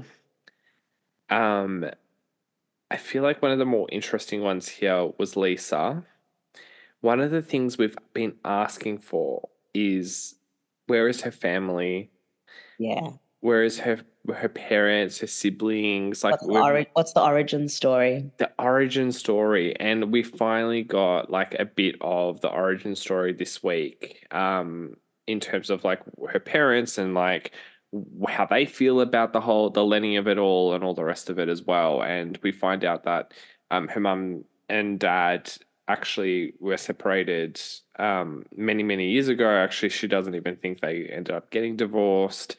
I feel like one of the more interesting ones here was Lisa. One of the things we've been asking for is, where is her family?
Yeah.
Where is her parents, her siblings? Like,
what's the origin story?
The origin story, and we finally got like a bit of the origin story this week. In terms of like her parents and like how they feel about the Lenny of it all and all the rest of it as well. And we find out that her mum and dad actually were separated many years ago. Actually, she doesn't even think they ended up getting divorced.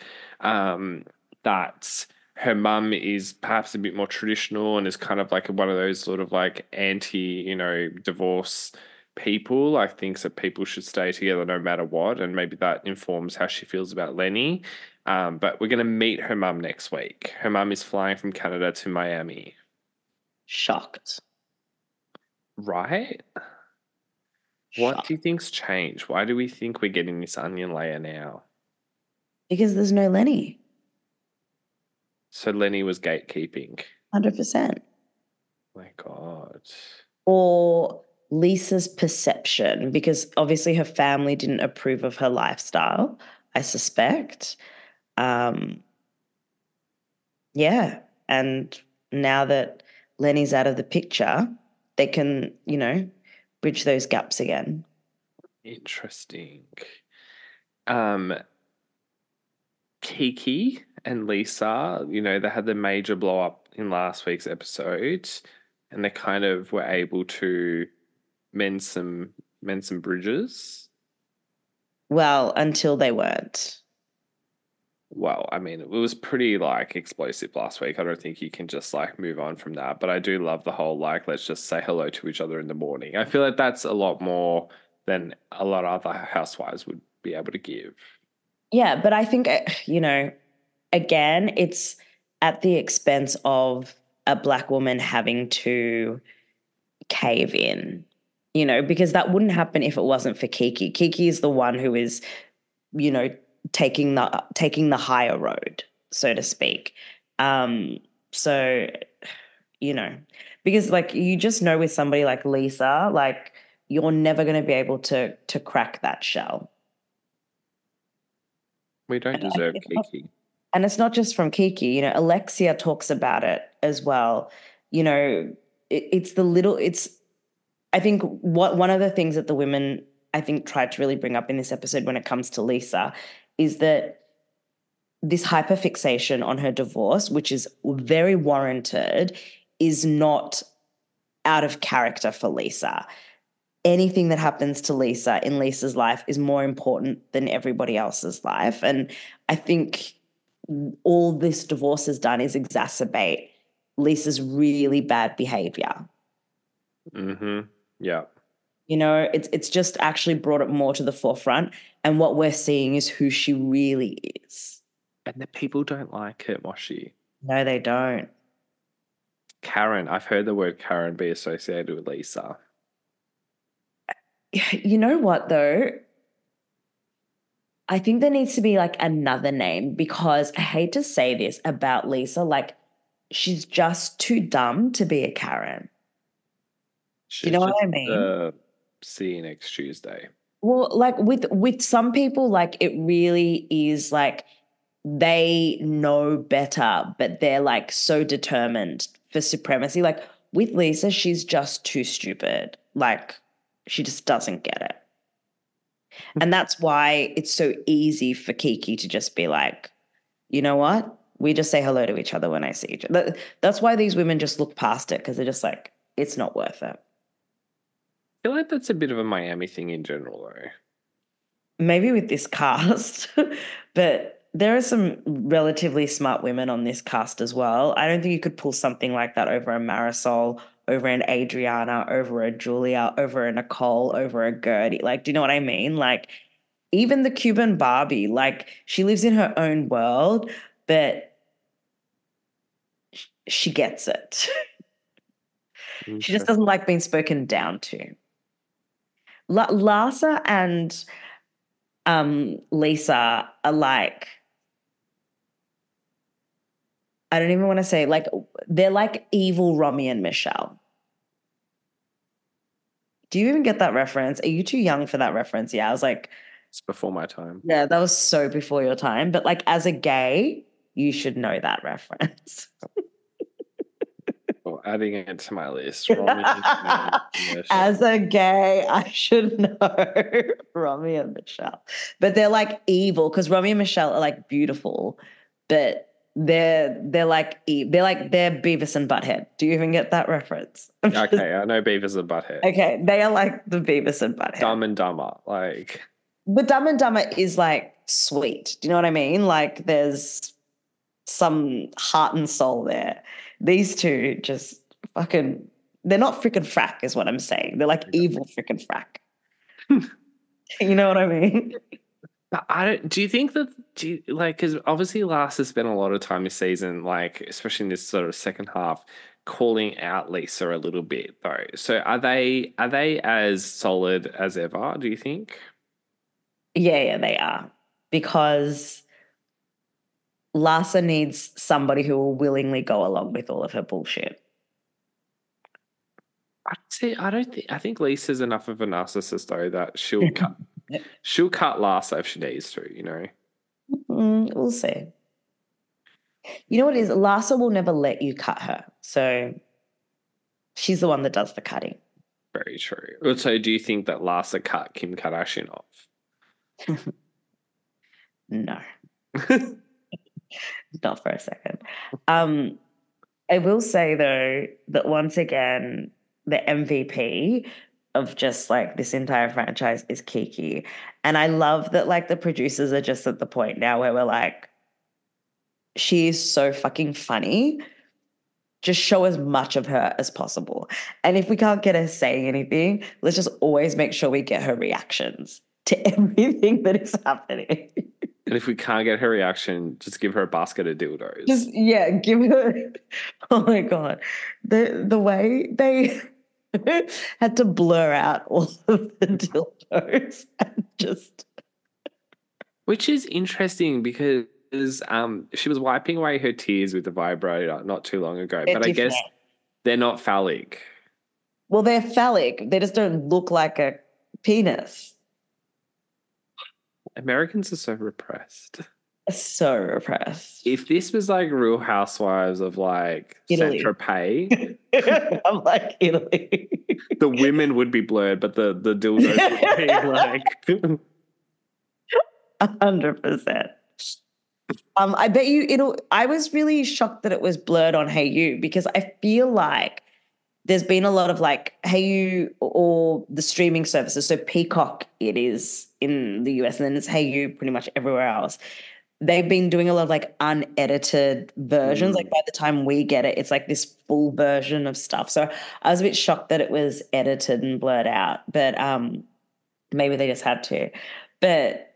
That her mum is perhaps a bit more traditional and is kind of like one of those sort of like divorce people, like thinks that people should stay together no matter what, and maybe that informs how she feels about Lenny. But we're going to meet her mum next week. Her mum is flying from Canada to Miami.
Shocked.
Right? What do you think's changed? Why do we think we're getting this onion layer now?
Because there's no Lenny.
So Lenny was gatekeeping.
100%.
My God.
Or Lisa's perception, because obviously her family didn't approve of her lifestyle, I suspect. Yeah. And now that Lenny's out of the picture, they can, bridge those gaps again.
Interesting. Kiki and Lisa, they had the major blow up in last week's episode, and they kind of were able to mend some bridges.
Well, until they weren't.
Well, I mean, it was pretty like explosive last week. I don't think you can just like move on from that. But I do love the whole like, let's just say hello to each other in the morning. I feel like that's a lot more than a lot of other housewives would be able to give.
Yeah, but I think, again, it's at the expense of a Black woman having to cave in, because that wouldn't happen if it wasn't for Kiki. Kiki is the one who is, taking the higher road, so to speak. So, because like you just know with somebody like Lisa, like you're never going to be able to crack that shell.
We don't deserve Kiki.
And it's not just from Kiki, Alexia talks about it as well. I think one of the things that the women, I think, tried to really bring up in this episode when it comes to Lisa is that this hyperfixation on her divorce, which is very warranted, is not out of character for Lisa. Anything that happens to Lisa in Lisa's life is more important than everybody else's life. And I think all this divorce has done is exacerbate Lisa's really bad behavior.
Mm-hmm. Yeah.
It's just actually brought it more to the forefront. And what we're seeing is who she really is.
And the people don't like it, Moshi.
No, they don't.
Karen. I've heard the word Karen be associated with Lisa.
You know what, though? I think there needs to be like another name, because I hate to say this about Lisa, like she's just too dumb to be a Karen.
You know what I mean? See you next Tuesday.
Well, like with some people, like it really is like they know better, but they're like so determined for supremacy. Like with Lisa, she's just too stupid. Like she just doesn't get it. And that's why it's so easy for Kiki to just be like, you know what? We just say hello to each other when I see each other. That's why these women just look past it, because they're just like, it's not worth it.
I feel like that's a bit of a Miami thing in general, though.
Maybe with this cast, but there are some relatively smart women on this cast as well. I don't think you could pull something like that over a Marisol, over an Adriana, over a Julia, over a Nicole, over a Gertie. Like, do you know what I mean? Like, even the Cuban Barbie, like, she lives in her own world, but she gets it. She just doesn't like being spoken down to. Larsa and Lisa are like, I don't even want to say, like, they're like evil Romy and Michelle. Do you even get that reference? Are you too young for that reference? Yeah, I was like,
it's before my time.
Yeah, that was so before your time. But like, as a gay, you should know that reference.
Well, adding it to my list.
As a gay, I should know Romy and Michelle. But they're like evil, because Romy and Michelle are like beautiful, but they're Beavis and Butthead. Do you even get that reference?
Okay, I know Beavis and Butthead.
Okay, they are like the Beavis and Butthead.
Dumb and Dumber, like.
But Dumb and Dumber is like sweet. Do you know what I mean? Like, there's some heart and soul there. These two just fucking, they're not frickin' frack is what I'm saying. They're like evil frickin' frack. You know what I mean?
Do you think that, because obviously Lars has spent a lot of time this season, like, especially in this sort of second half, calling out Lisa a little bit though. So are they as solid as ever, do you think?
Yeah, they are. Because Larsa needs somebody who will willingly go along with all of her bullshit.
I think Lisa's enough of a narcissist though that she'll cut Larsa if she needs to, you know.
We'll see. You know what it is? Larsa will never let you cut her. So she's the one that does the cutting.
Very true. So do you think that Larsa cut Kim Kardashian off?
No. Not for a second. I will say though that once again, the MVP of just like this entire franchise is Kiki. And I love that like the producers are just at the point now where we're like, she is so fucking funny. Just show as much of her as possible. And if we can't get her saying anything, let's just always make sure we get her reactions to everything that is happening.
And if we can't get her reaction, just give her a basket of dildos.
Just, yeah, give her. Oh my God. The way they had to blur out all of the dildos and just.
Which is interesting because she was wiping away her tears with the vibrator not too long ago. But I guess they're not phallic.
Well, they're phallic. They just don't look like a penis.
Americans are so repressed.
So repressed.
If this was like Real Housewives of like Saint-Tropez,
I'm like Italy.
The women would be blurred, but the dildos would be like
100%. I bet you I was really shocked that it was blurred on Hey You, because I feel like there's been a lot of like Hey You or the streaming services. So Peacock it is in the US, and then it's Hey You pretty much everywhere else. They've been doing a lot of like unedited versions. Like by the time we get it, it's like this full version of stuff. So I was a bit shocked that it was edited and blurred out, but maybe they just had to. But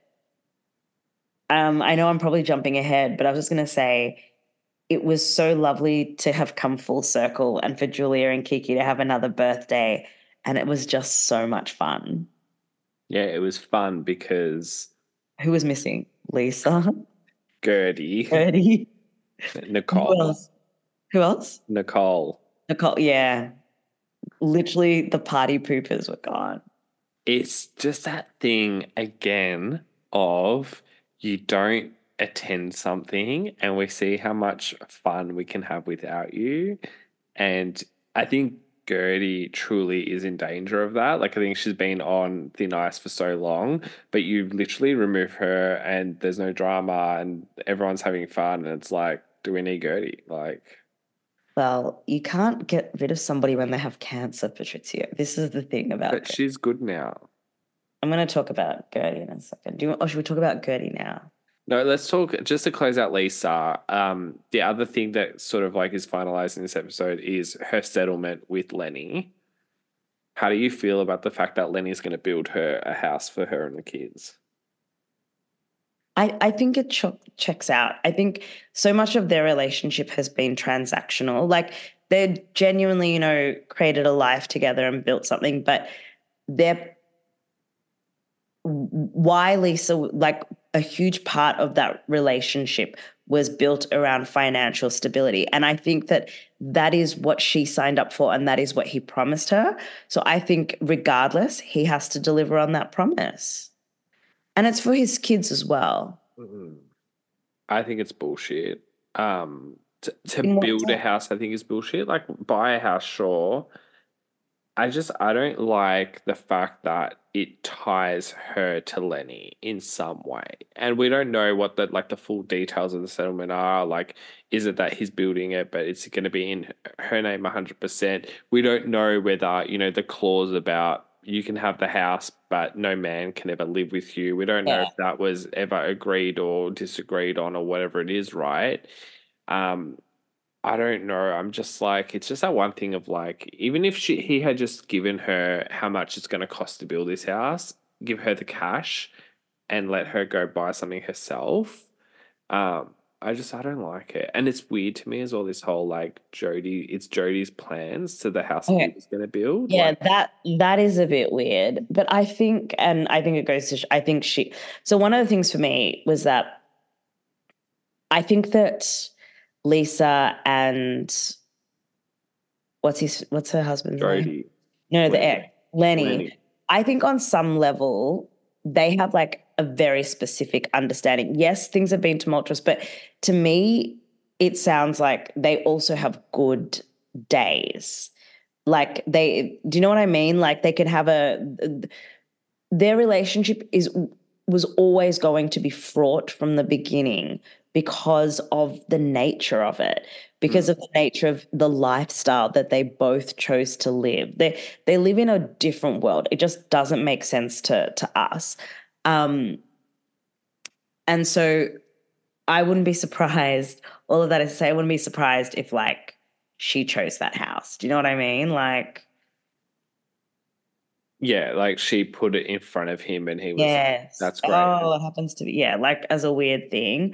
I know I'm probably jumping ahead, but I was just going to say it was so lovely to have come full circle and for Julia and Kiki to have another birthday, and it was just so much fun.
Yeah, it was fun because...
Who was missing? Lisa?
Gertie. Nicole.
Who else?
Nicole,
yeah. Literally the party poopers were gone.
It's just that thing again of you don't attend something and we see how much fun we can have without you. And I think Gertie truly is in danger of that. Like, I think she's been on thin ice for so long, but you literally remove her and there's no drama and everyone's having fun. And it's like, do we need Gertie? Like,
well, you can't get rid of somebody when they have cancer, Patricia. This is the thing about
but she's good now.
I'm going to talk about Gertie in a second. Or should we talk about Gertie now?
No, let's talk just to close out Lisa. The other thing that sort of like is finalized in this episode is her settlement with Lenny. How do you feel about the fact that Lenny's going to build her a house for her and the kids?
I think it checks out. I think so much of their relationship has been transactional. Like they genuinely, created a life together and built something, but they're why Lisa, like a huge part of that relationship was built around financial stability. And I think that is what she signed up for and that is what he promised her. So I think regardless, he has to deliver on that promise. And it's for his kids as well.
I think it's bullshit. To build a house, I think is bullshit. Like buy a house, sure. I don't like the fact that it ties her to Lenny in some way. And we don't know what the full details of the settlement are. Like, is it that he's building it, but it's going to be in her name 100%? We don't know whether, the clause about you can have the house, but no man can ever live with you. We don't know if that was ever agreed or disagreed on or whatever it is, right? I don't know. I'm just like, it's just that one thing of like, even if he had just given her how much it's going to cost to build this house, give her the cash and let her go buy something herself. I don't like it. And it's weird to me as well, this whole like it's Jodie's plans to the house that he was going to build.
Yeah, that is a bit weird. But I think it goes to, so one of the things for me was that I think that Lisa and what's her husband's name? No, the ex, Lenny. I think on some level they have like a very specific understanding. Yes, things have been tumultuous, but to me it sounds like they also have good days. Like do you know what I mean? Like they can have their relationship was always going to be fraught from the beginning because of the nature of it, because of the nature of the lifestyle that they both chose to live. They live in a different world. It just doesn't make sense to us. And so I wouldn't be surprised, all of that is to say, I wouldn't be surprised if like she chose that house. Do you know what I mean? Like,
yeah, like she put it in front of him and he was like, that's great.
Oh, it happens to be, like as a weird thing.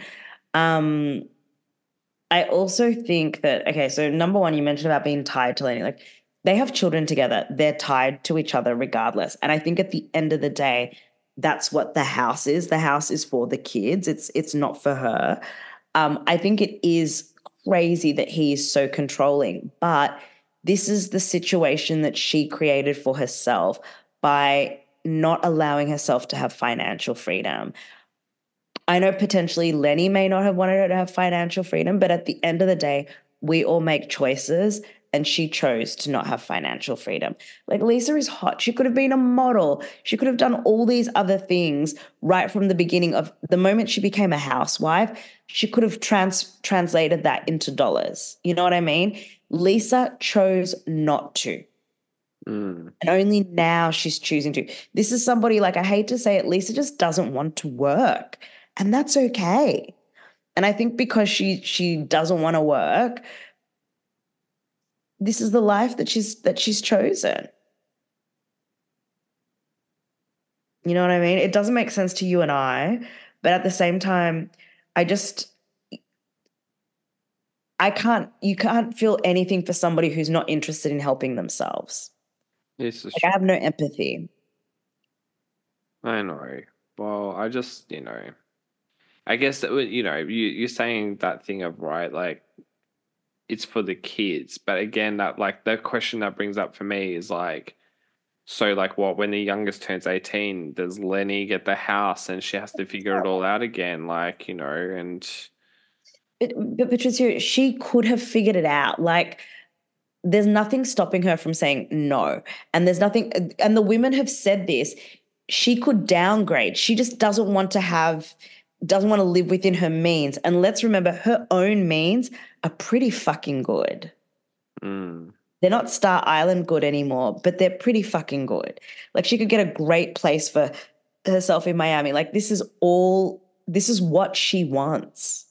I also think that, okay, so number one, you mentioned about being tied to Lenny. Like they have children together. They're tied to each other regardless. And I think at the end of the day, that's what the house is. The house is for the kids. It's not for her. I think it is crazy that he is so controlling, but this is the situation that she created for herself by not allowing herself to have financial freedom. I know potentially Lenny may not have wanted her to have financial freedom, but at the end of the day, we all make choices and she chose to not have financial freedom. Like Lisa is hot. She could have been a model. She could have done all these other things right from the beginning of the moment she became a housewife. She could have translated that into dollars. You know what I mean? Lisa chose not to. And only now she's choosing to. This is somebody, like, I hate to say it, Lisa just doesn't want to work. And that's okay. And I think because she doesn't want to work, this is the life that she's chosen. You know what I mean? It doesn't make sense to you and I, but at the same time, you can't feel anything for somebody who's not interested in helping themselves.
Like,
I have no empathy.
I know. Well, I just, I guess that, you're saying that thing of, right, like, it's for the kids. But again, that, like, the question that brings up for me is, like, so, like, what, when the youngest turns 18, does Lenny get the house and she has to figure it all out again? Like, and...
But Patricia, she could have figured it out. Like, there's nothing stopping her from saying no. And there's nothing, and the women have said this, she could downgrade. She just doesn't want to live within her means. And let's remember, her own means are pretty fucking good. They're not Star Island good anymore, but they're pretty fucking good. Like, she could get a great place for herself in Miami. Like, this is what she wants.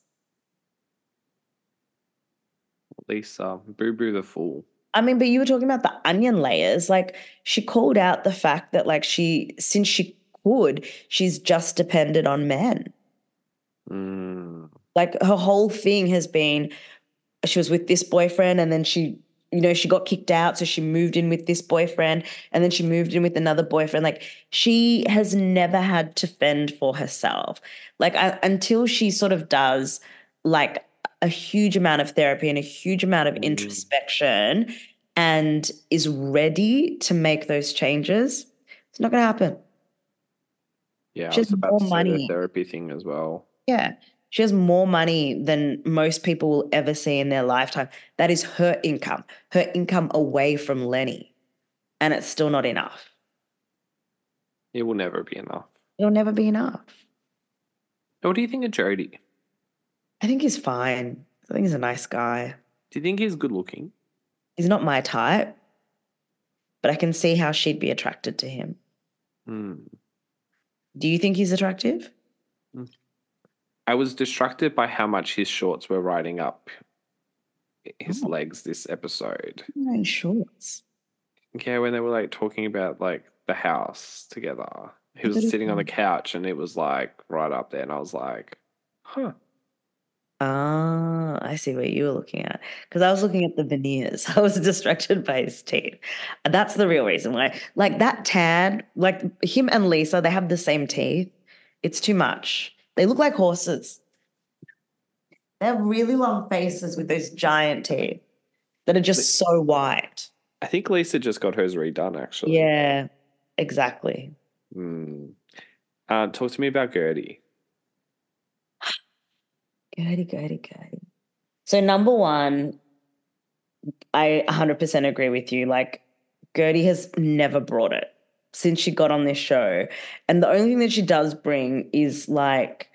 Lisa, boo the fool.
I mean, but you were talking about the onion layers. Like, she called out the fact that, like, since she could, she's just depended on men. Like, her whole thing has been, she was with this boyfriend and then she got kicked out, so she moved in with this boyfriend and then she moved in with another boyfriend. Like, she has never had to fend for herself. Like, until she sort of does, like, a huge amount of therapy and a huge amount of introspection and is ready to make those changes, it's not going to happen.
Yeah, I was about to say the therapy thing as well.
Yeah. She has more money than most people will ever see in their lifetime. That is her income away from Lenny. And it's still not enough.
It will never be enough.
It'll never be enough.
What do you think of Jody?
I think he's fine. I think he's a nice guy.
Do you think he's good looking?
He's not my type, but I can see how she'd be attracted to him. Do you think he's attractive?
I was distracted by how much his shorts were riding up his legs this episode.
No shorts.
Yeah, when they were like talking about like the house together. He was sitting on the couch and it was like right up there and I was like, huh.
Ah, I see what you were looking at. Because I was looking at the veneers. I was distracted by his teeth. And that's the real reason why. Like, that tan, like him and Lisa, they have the same teeth. It's too much. They look like horses. They have really long faces with those giant teeth that are just so white.
I think Lisa just got hers redone, actually.
Yeah, exactly.
Talk to me about Gertie.
Gertie. So number one, I 100% agree with you. Like, Gertie has never brought it since she got on this show. And the only thing that she does bring is like,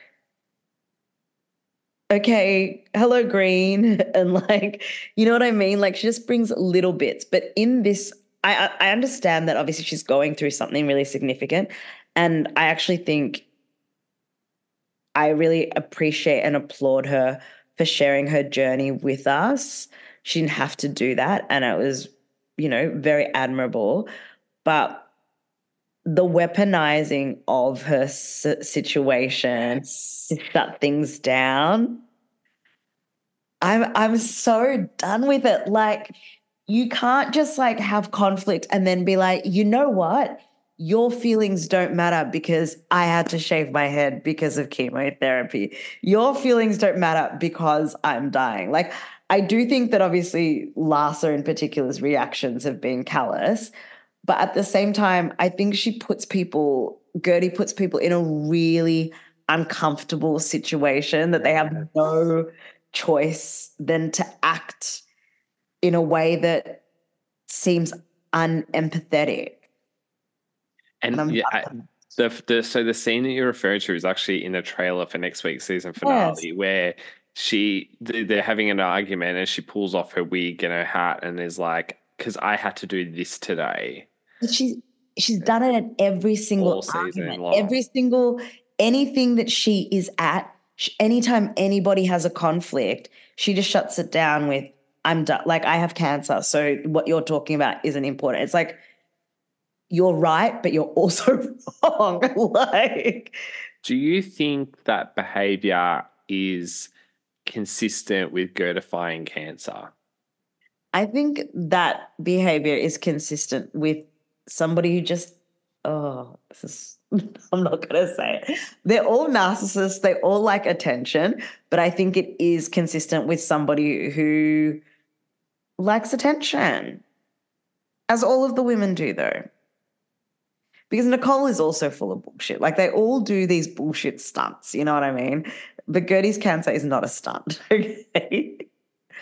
okay, hello, green. And like, you know what I mean? Like, she just brings little bits. But in this, I understand that obviously she's going through something really significant. And I actually think I really appreciate and applaud her for sharing her journey with us. She didn't have to do that. And it was, very admirable. But the weaponizing of her situation to shut things down, I'm so done with it. Like, you can't just like have conflict and then be like, you know what? Your feelings don't matter because I had to shave my head because of chemotherapy. Your feelings don't matter because I'm dying. Like, I do think that obviously Larsa in particular's reactions have been callous, but at the same time, I think Gertie puts people in a really uncomfortable situation that they have no choice than to act in a way that seems unempathetic.
And yeah, so the scene that you're referring to is actually in the trailer for next week's season finale, where they're having an argument and she pulls off her wig and her hat and is like, because I had to do this today.
But she's done it at every single argument, anything that she is at. Anytime anybody has a conflict, she just shuts it down with, I'm done. Like, I have cancer, so what you're talking about isn't important. It's like, you're right, but you're also wrong. Like,
do you think that behavior is consistent with certifying cancer?
I think that behavior is consistent with somebody who just, I'm not going to say it. They're all narcissists. They all like attention, but I think it is consistent with somebody who likes attention, as all of the women do, though. Because Nicole is also full of bullshit. Like, they all do these bullshit stunts, you know what I mean? But Gertie's cancer is not a stunt, okay?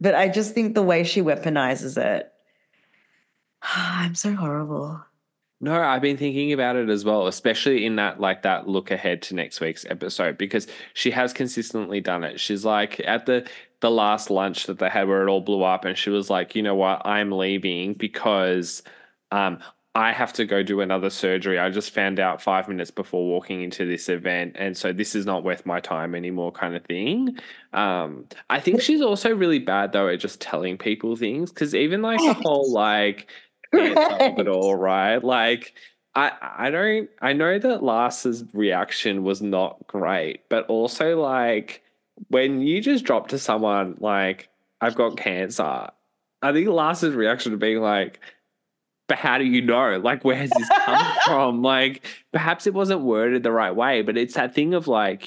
But I just think the way she weaponizes it, I'm so horrible.
No, I've been thinking about it as well, especially in that that look ahead to next week's episode, because she has consistently done it. She's like at the last lunch that they had where it all blew up, and she was like, you know what, I'm leaving because um I have to go do another surgery. I just found out 5 minutes before walking into this event, and so this is not worth my time anymore, kind of thing. I think she's also really bad though at just telling people things, because even the whole cancer of it all, right? Like I know that Lars's reaction was not great, but also when you just drop to someone like, I've got cancer, I think Lars's reaction to being like, but how do you know? Like, where has this come from? Like, perhaps it wasn't worded the right way, but it's that thing of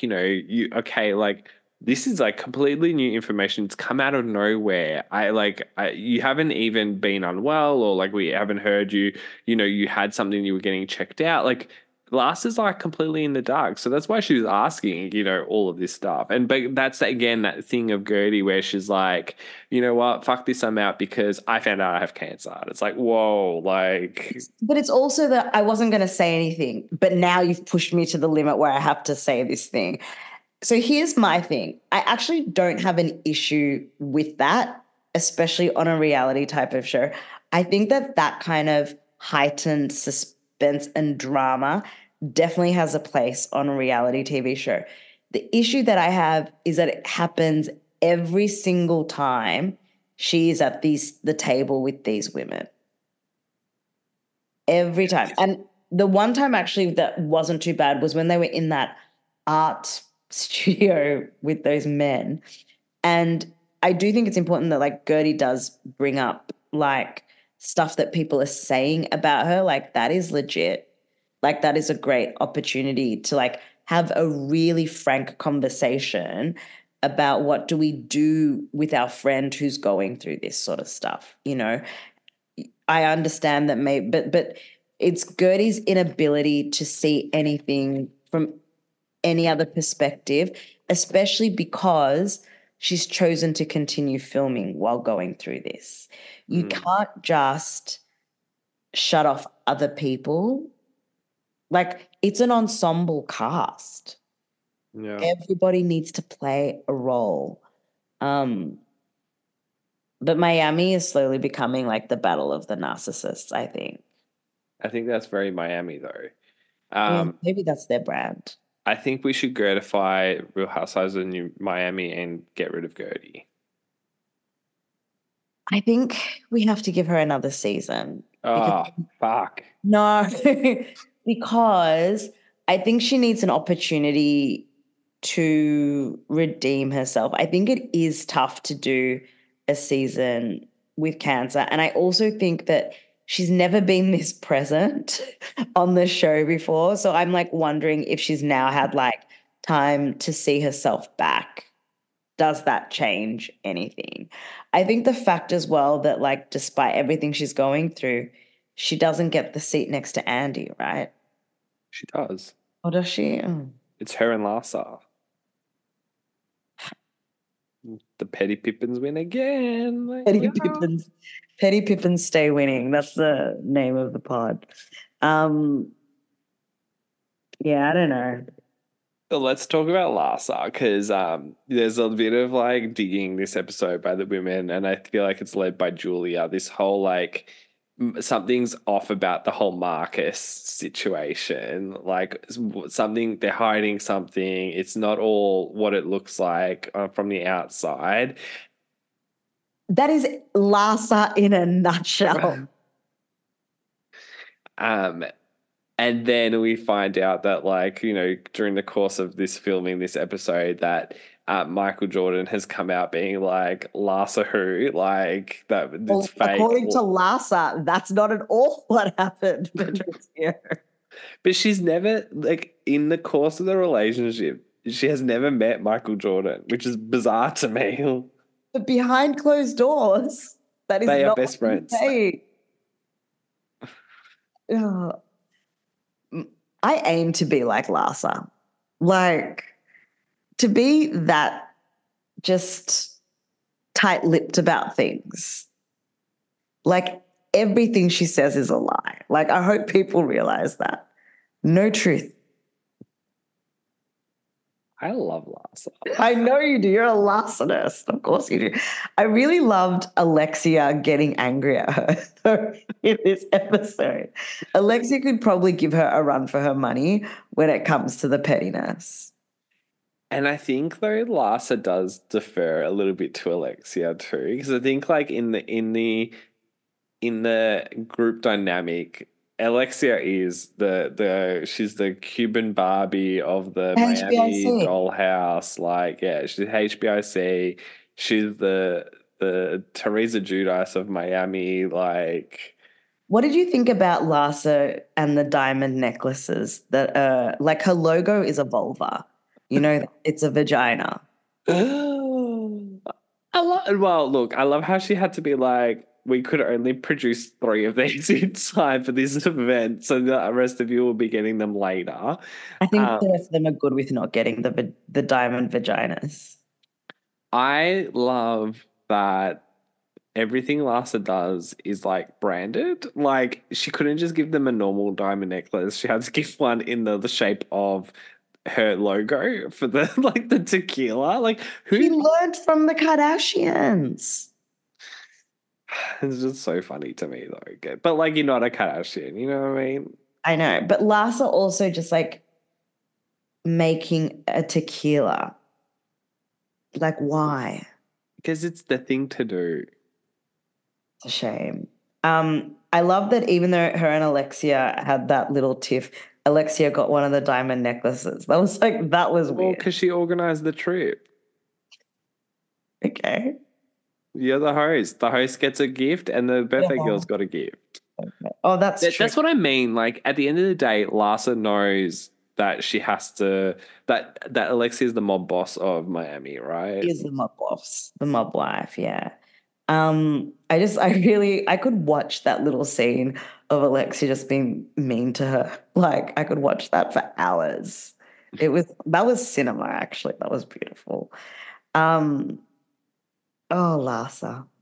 this is completely new information. It's come out of nowhere. You haven't even been unwell, or we haven't heard you had something, you were getting checked out. Like, Last is completely in the dark. So that's why she was asking, all of this stuff. But that's again that thing of Gertie where she's like, you know what, fuck this, I'm out because I found out I have cancer. And it's like, whoa,
But it's also that I wasn't going to say anything, but now you've pushed me to the limit where I have to say this thing. So here's my thing. I actually don't have an issue with that, especially on a reality type of show. I think that kind of heightened suspense and drama definitely has a place on a reality TV show. The issue that I have is that it happens every single time she is at the table with these women. Every time. And the one time actually that wasn't too bad was when they were in that art studio with those men. And I do think it's important that Gertie does bring up stuff that people are saying about her. That is legit. That is a great opportunity to have a really frank conversation about what do we do with our friend who's going through this sort of stuff. I understand that but it's Gertie's inability to see anything from any other perspective, especially because she's chosen to continue filming while going through this. You can't just shut off other people. It's an ensemble cast.
Yeah.
Everybody needs to play a role. But Miami is slowly becoming the battle of the narcissists, I think.
I think that's very Miami, though.
Maybe that's their brand.
I think we should gratify Real Housewives of New Miami and get rid of Gertie.
I think we have to give her another season.
Oh, fuck.
No, because I think she needs an opportunity to redeem herself. I think it is tough to do a season with cancer. And I also think that she's never been this present on the show before. So I'm wondering if she's now had time to see herself back. Does that change anything? I think the fact as well that despite everything she's going through, she doesn't get the seat next to Andy, right?
She does.
Or does she? Oh.
It's her and Larsa. The Petty Pippins win again.
Petty Pippins stay winning. That's the name of the pod. Yeah, I don't know.
Let's talk about Larsa, because there's a bit of digging this episode by the women, and I feel like it's led by Julia. This whole something's off about the whole Marcus situation. Something, they're hiding something. It's not all what it looks like from the outside.
That is Larsa in a nutshell.
And then we find out that, during the course of this filming, this episode, that Michael Jordan has come out being Larsa who, that it's fake.
According to Larsa, that's not at all what happened, Patricia.
But she's never, in the course of the relationship, she has never met Michael Jordan, which is bizarre to me.
But behind closed doors, they are
best friends.
I aim to be like Larsa. To be that just tight-lipped about things. Like everything she says is a lie. Like I hope people realize that. No truth.
I love Larsa.
I know you do. You're a Larsenist. Of course you do. I really loved Alexia getting angry at her in this episode. Alexia could probably give her a run for her money when it comes to the pettiness.
And I think though Larsa does defer a little bit to Alexia too, because I think like in the group dynamic, Alexia is she's the Cuban Barbie of the Miami
HBIC.
dollhouse. Like, yeah, she's HBIC. She's the Teresa Judice of Miami. Like,
what did you think about Larsa and the diamond necklaces that like her logo is a vulva? You know, it's a vagina.
Well, look, I love how she had to be like, we could only produce 3 of these in time for this event, so the rest of you will be getting them later.
I think the rest of them are good with not getting the diamond vaginas.
I love that everything Larsa does is like branded. Like she couldn't just give them a normal diamond necklace. She had to give one in the shape of her logo for the like the tequila. Like who
She learned from the Kardashians.
It's just so funny to me though. But like you're not a Kardashian, you know what I mean?
I know. But Larsa also just like making a tequila. Like why?
Because it's the thing to do.
It's a shame. I love that even though her and Alexia had that little tiff, Alexia got one of the diamond necklaces. That was weird.
Because she organized the trip.
Okay.
You're the host. The host gets a gift and the birthday girl's got a gift.
Okay. Oh, that's true.
That's what I mean. Like at the end of the day, Larsa knows that she has to that Alexia is the mob boss of Miami, right?
Is the mob boss, the mob wife, yeah. I could watch that little scene of Alexia just being mean to her. Like I could watch that for hours. That was cinema, actually. That was beautiful. Oh, Larsa.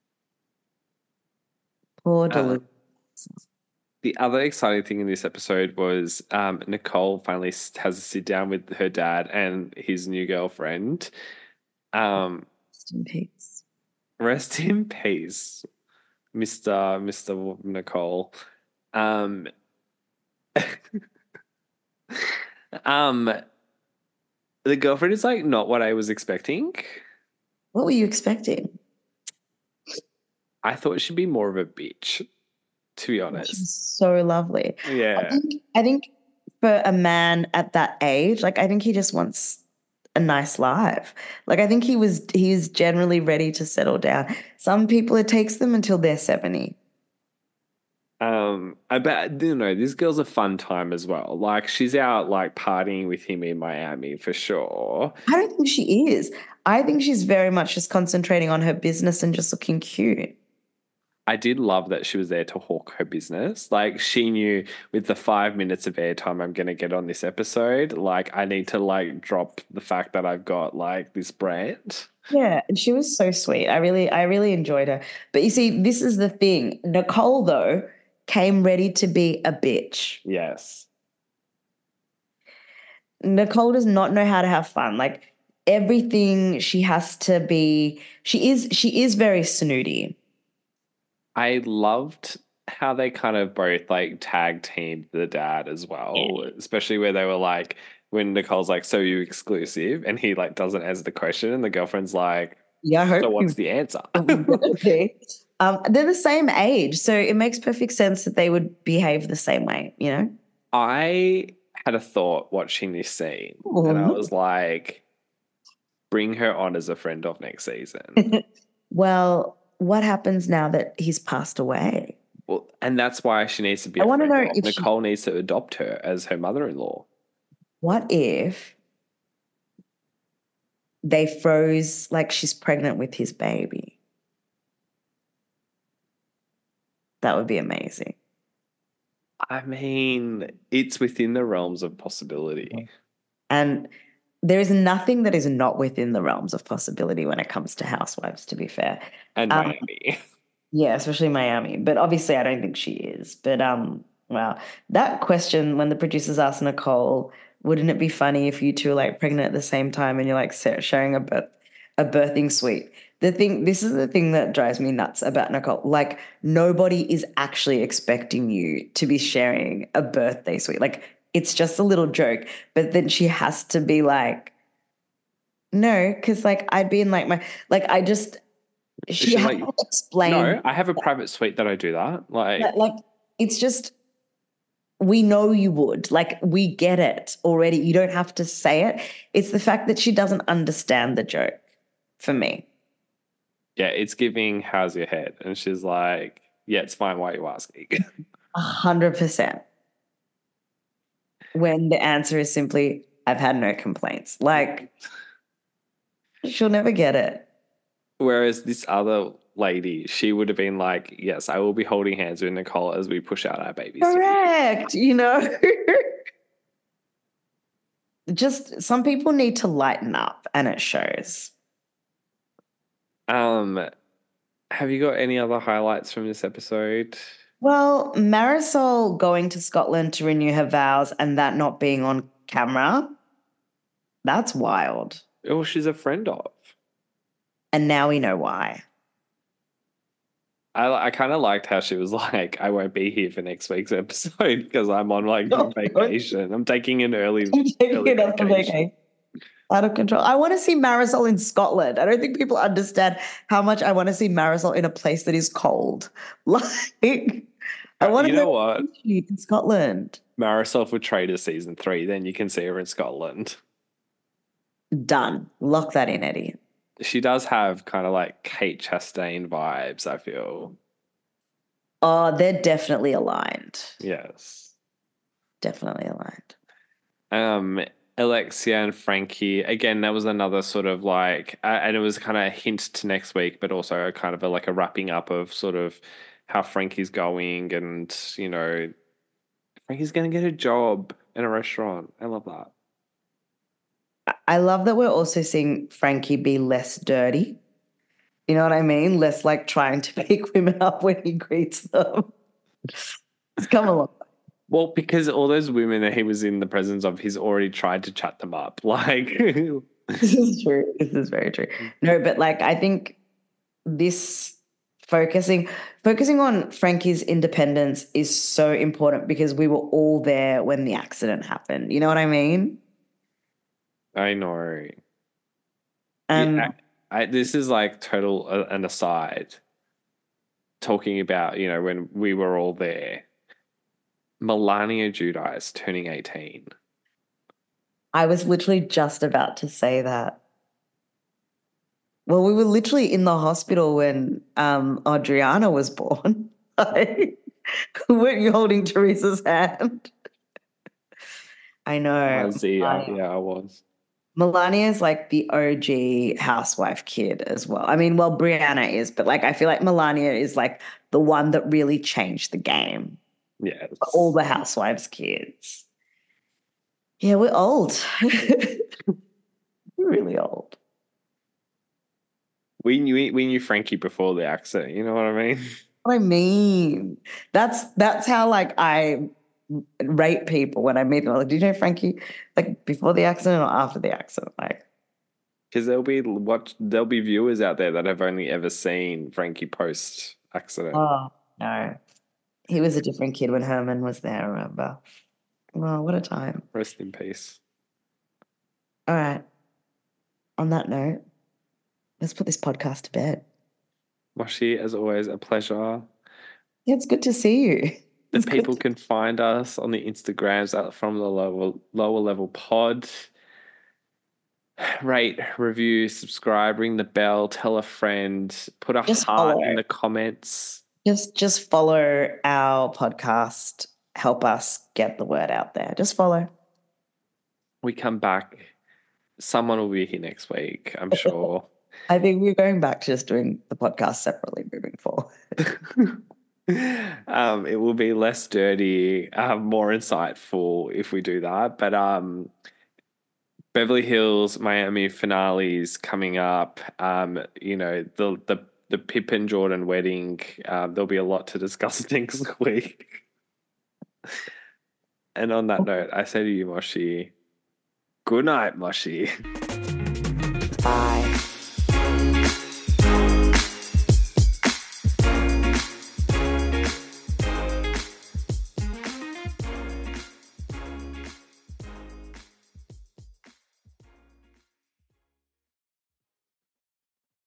Poor Duluth.
The other exciting thing in this episode was Nicole finally has a sit down with her dad and his new girlfriend.
Rest in peace.
Rest in peace, Mr. Nicole. The girlfriend is like not what I was expecting.
What were you expecting?
I thought she'd be more of a bitch, to be honest.
She's so lovely.
Yeah.
I think for a man at that age, like I think he just wants a nice life. Like I think he's generally ready to settle down. Some people it takes them until they're 70.
I bet this girl's a fun time as well. Like she's out like partying with him in Miami for sure.
I don't think she is. I think she's very much just concentrating on her business and just looking cute.
I did love that she was there to hawk her business. Like she knew with the 5 minutes of airtime I'm going to get on this episode, like I need to like drop the fact that I've got like this brand.
Yeah, and she was so sweet. I really enjoyed her. But you see, this is the thing. Nicole though came ready to be a bitch.
Yes.
Nicole does not know how to have fun. Like everything she has to be, she is very snooty.
I loved how they kind of both like tag teamed the dad as well, especially where they were like, when Nicole's like, so you exclusive? And he like doesn't answer the question and the girlfriend's like,
yeah, I hope
so what's the answer?
They're the same age, so it makes perfect sense that they would behave the same way, you know?
I had a thought watching this scene and I was like, bring her on as a friend of next season.
Well, what happens now that he's passed away?
Well, and that's why she needs to be
I want to know if
Nicole needs to adopt her as her mother-in-law.
What if they froze like she's pregnant with his baby? That would be amazing.
I mean, it's within the realms of possibility.
And there is nothing that is not within the realms of possibility when it comes to housewives, to be fair.
And Miami.
Yeah, especially Miami. But obviously I don't think she is. But wow. That question when the producers asked Nicole, wouldn't it be funny if you two are like pregnant at the same time and you're like sharing a birthing suite? This is the thing that drives me nuts about Nicole. Like, nobody is actually expecting you to be sharing a birthday suite. Like, it's just a little joke. But then she has to be like, no, because like I'd be in like I just she has to explain.
No, I have a private suite that I do that.
Like it's just, we know you would. Like, we get it already. You don't have to say it. It's the fact that she doesn't understand the joke for me.
Yeah, it's giving, how's your head? And she's like, yeah, it's fine. Why are you asking?
100%. When the answer is simply, I've had no complaints. Like, she'll never get it.
Whereas this other lady, she would have been like, yes, I will be holding hands with Nicole as we push out our babies.
Correct. You know? Just some people need to lighten up, and it shows.
Have you got any other highlights from this episode?
Well, Marisol going to Scotland to renew her vows and that not being on camera, that's wild.
Oh, she's a friend of.
And now we know why.
I kind of liked how she was like, I won't be here for next week's episode because I'm on like vacation. I'm taking an early vacation.
Out of control. I want to see Marisol in Scotland. I don't think people understand how much I want to see Marisol in a place that is cold. Like, I want to
what?
In Scotland.
Marisol for Trader season 3. Then you can see her in Scotland.
Done. Lock that in, Eddie.
She does have kind of like Kate Chastain vibes, I feel.
Oh, they're definitely aligned.
Yes.
Definitely aligned.
Alexia and Frankie, again, that was another sort of like, and it was kind of a hint to next week, but also a kind of like a wrapping up of sort of how Frankie's going, and, you know, Frankie's going to get a job in a restaurant. I love that.
I love that we're also seeing Frankie be less dirty. You know what I mean? Less like trying to pick women up when he greets them. It's come along.
Well, because all those women that he was in the presence of, he's already tried to chat them up. Like,
this is true. This is very true. No, but like, I think this focusing on Frankie's independence is so important because we were all there when the accident happened. You know what I mean?
I know. This is like total an aside. Talking about, you know, when we were all there. Melania Giudice turning 18.
I was literally just about to say that. Well, we were literally in the hospital when Adriana was born. Weren't you holding Teresa's hand? I know.
Yeah, I was.
Melania is like the OG housewife kid as well. I mean, well, Brianna is, but like I feel like Melania is like the one that really changed the game.
Yeah.
For all the housewives' kids. Yeah, we're old. We're really old.
We knew Frankie before the accident. You know what I mean?
What I mean, that's how like I rate people when I meet them. Like, do you know Frankie? Like before the accident or after the accident? Like,
because there'll be viewers out there that have only ever seen Frankie post accident.
Oh no, he was a different kid when Herman was there. Remember? Well, what a time.
Rest in peace.
All right. On that note, let's put this podcast to bed.
Moshi, as always, a pleasure.
Yeah, it's good to see you.
The people can find us on the Instagrams from the lower level pod. Rate, review, subscribe, ring the bell, tell a friend, put a heart in the comments.
Just follow our podcast. Help us get the word out there. Just follow. We
come back. Someone will be here next week, I'm sure.
I think we're going back to just doing the podcast separately moving forward.
It will be less dirty, more insightful if we do that. But Beverly Hills, Miami finales coming up. You know, the Pip and Jordan wedding. There'll be a lot to discuss next week. And on that note, I say to you, Moshi, good night, Moshi.
Bye.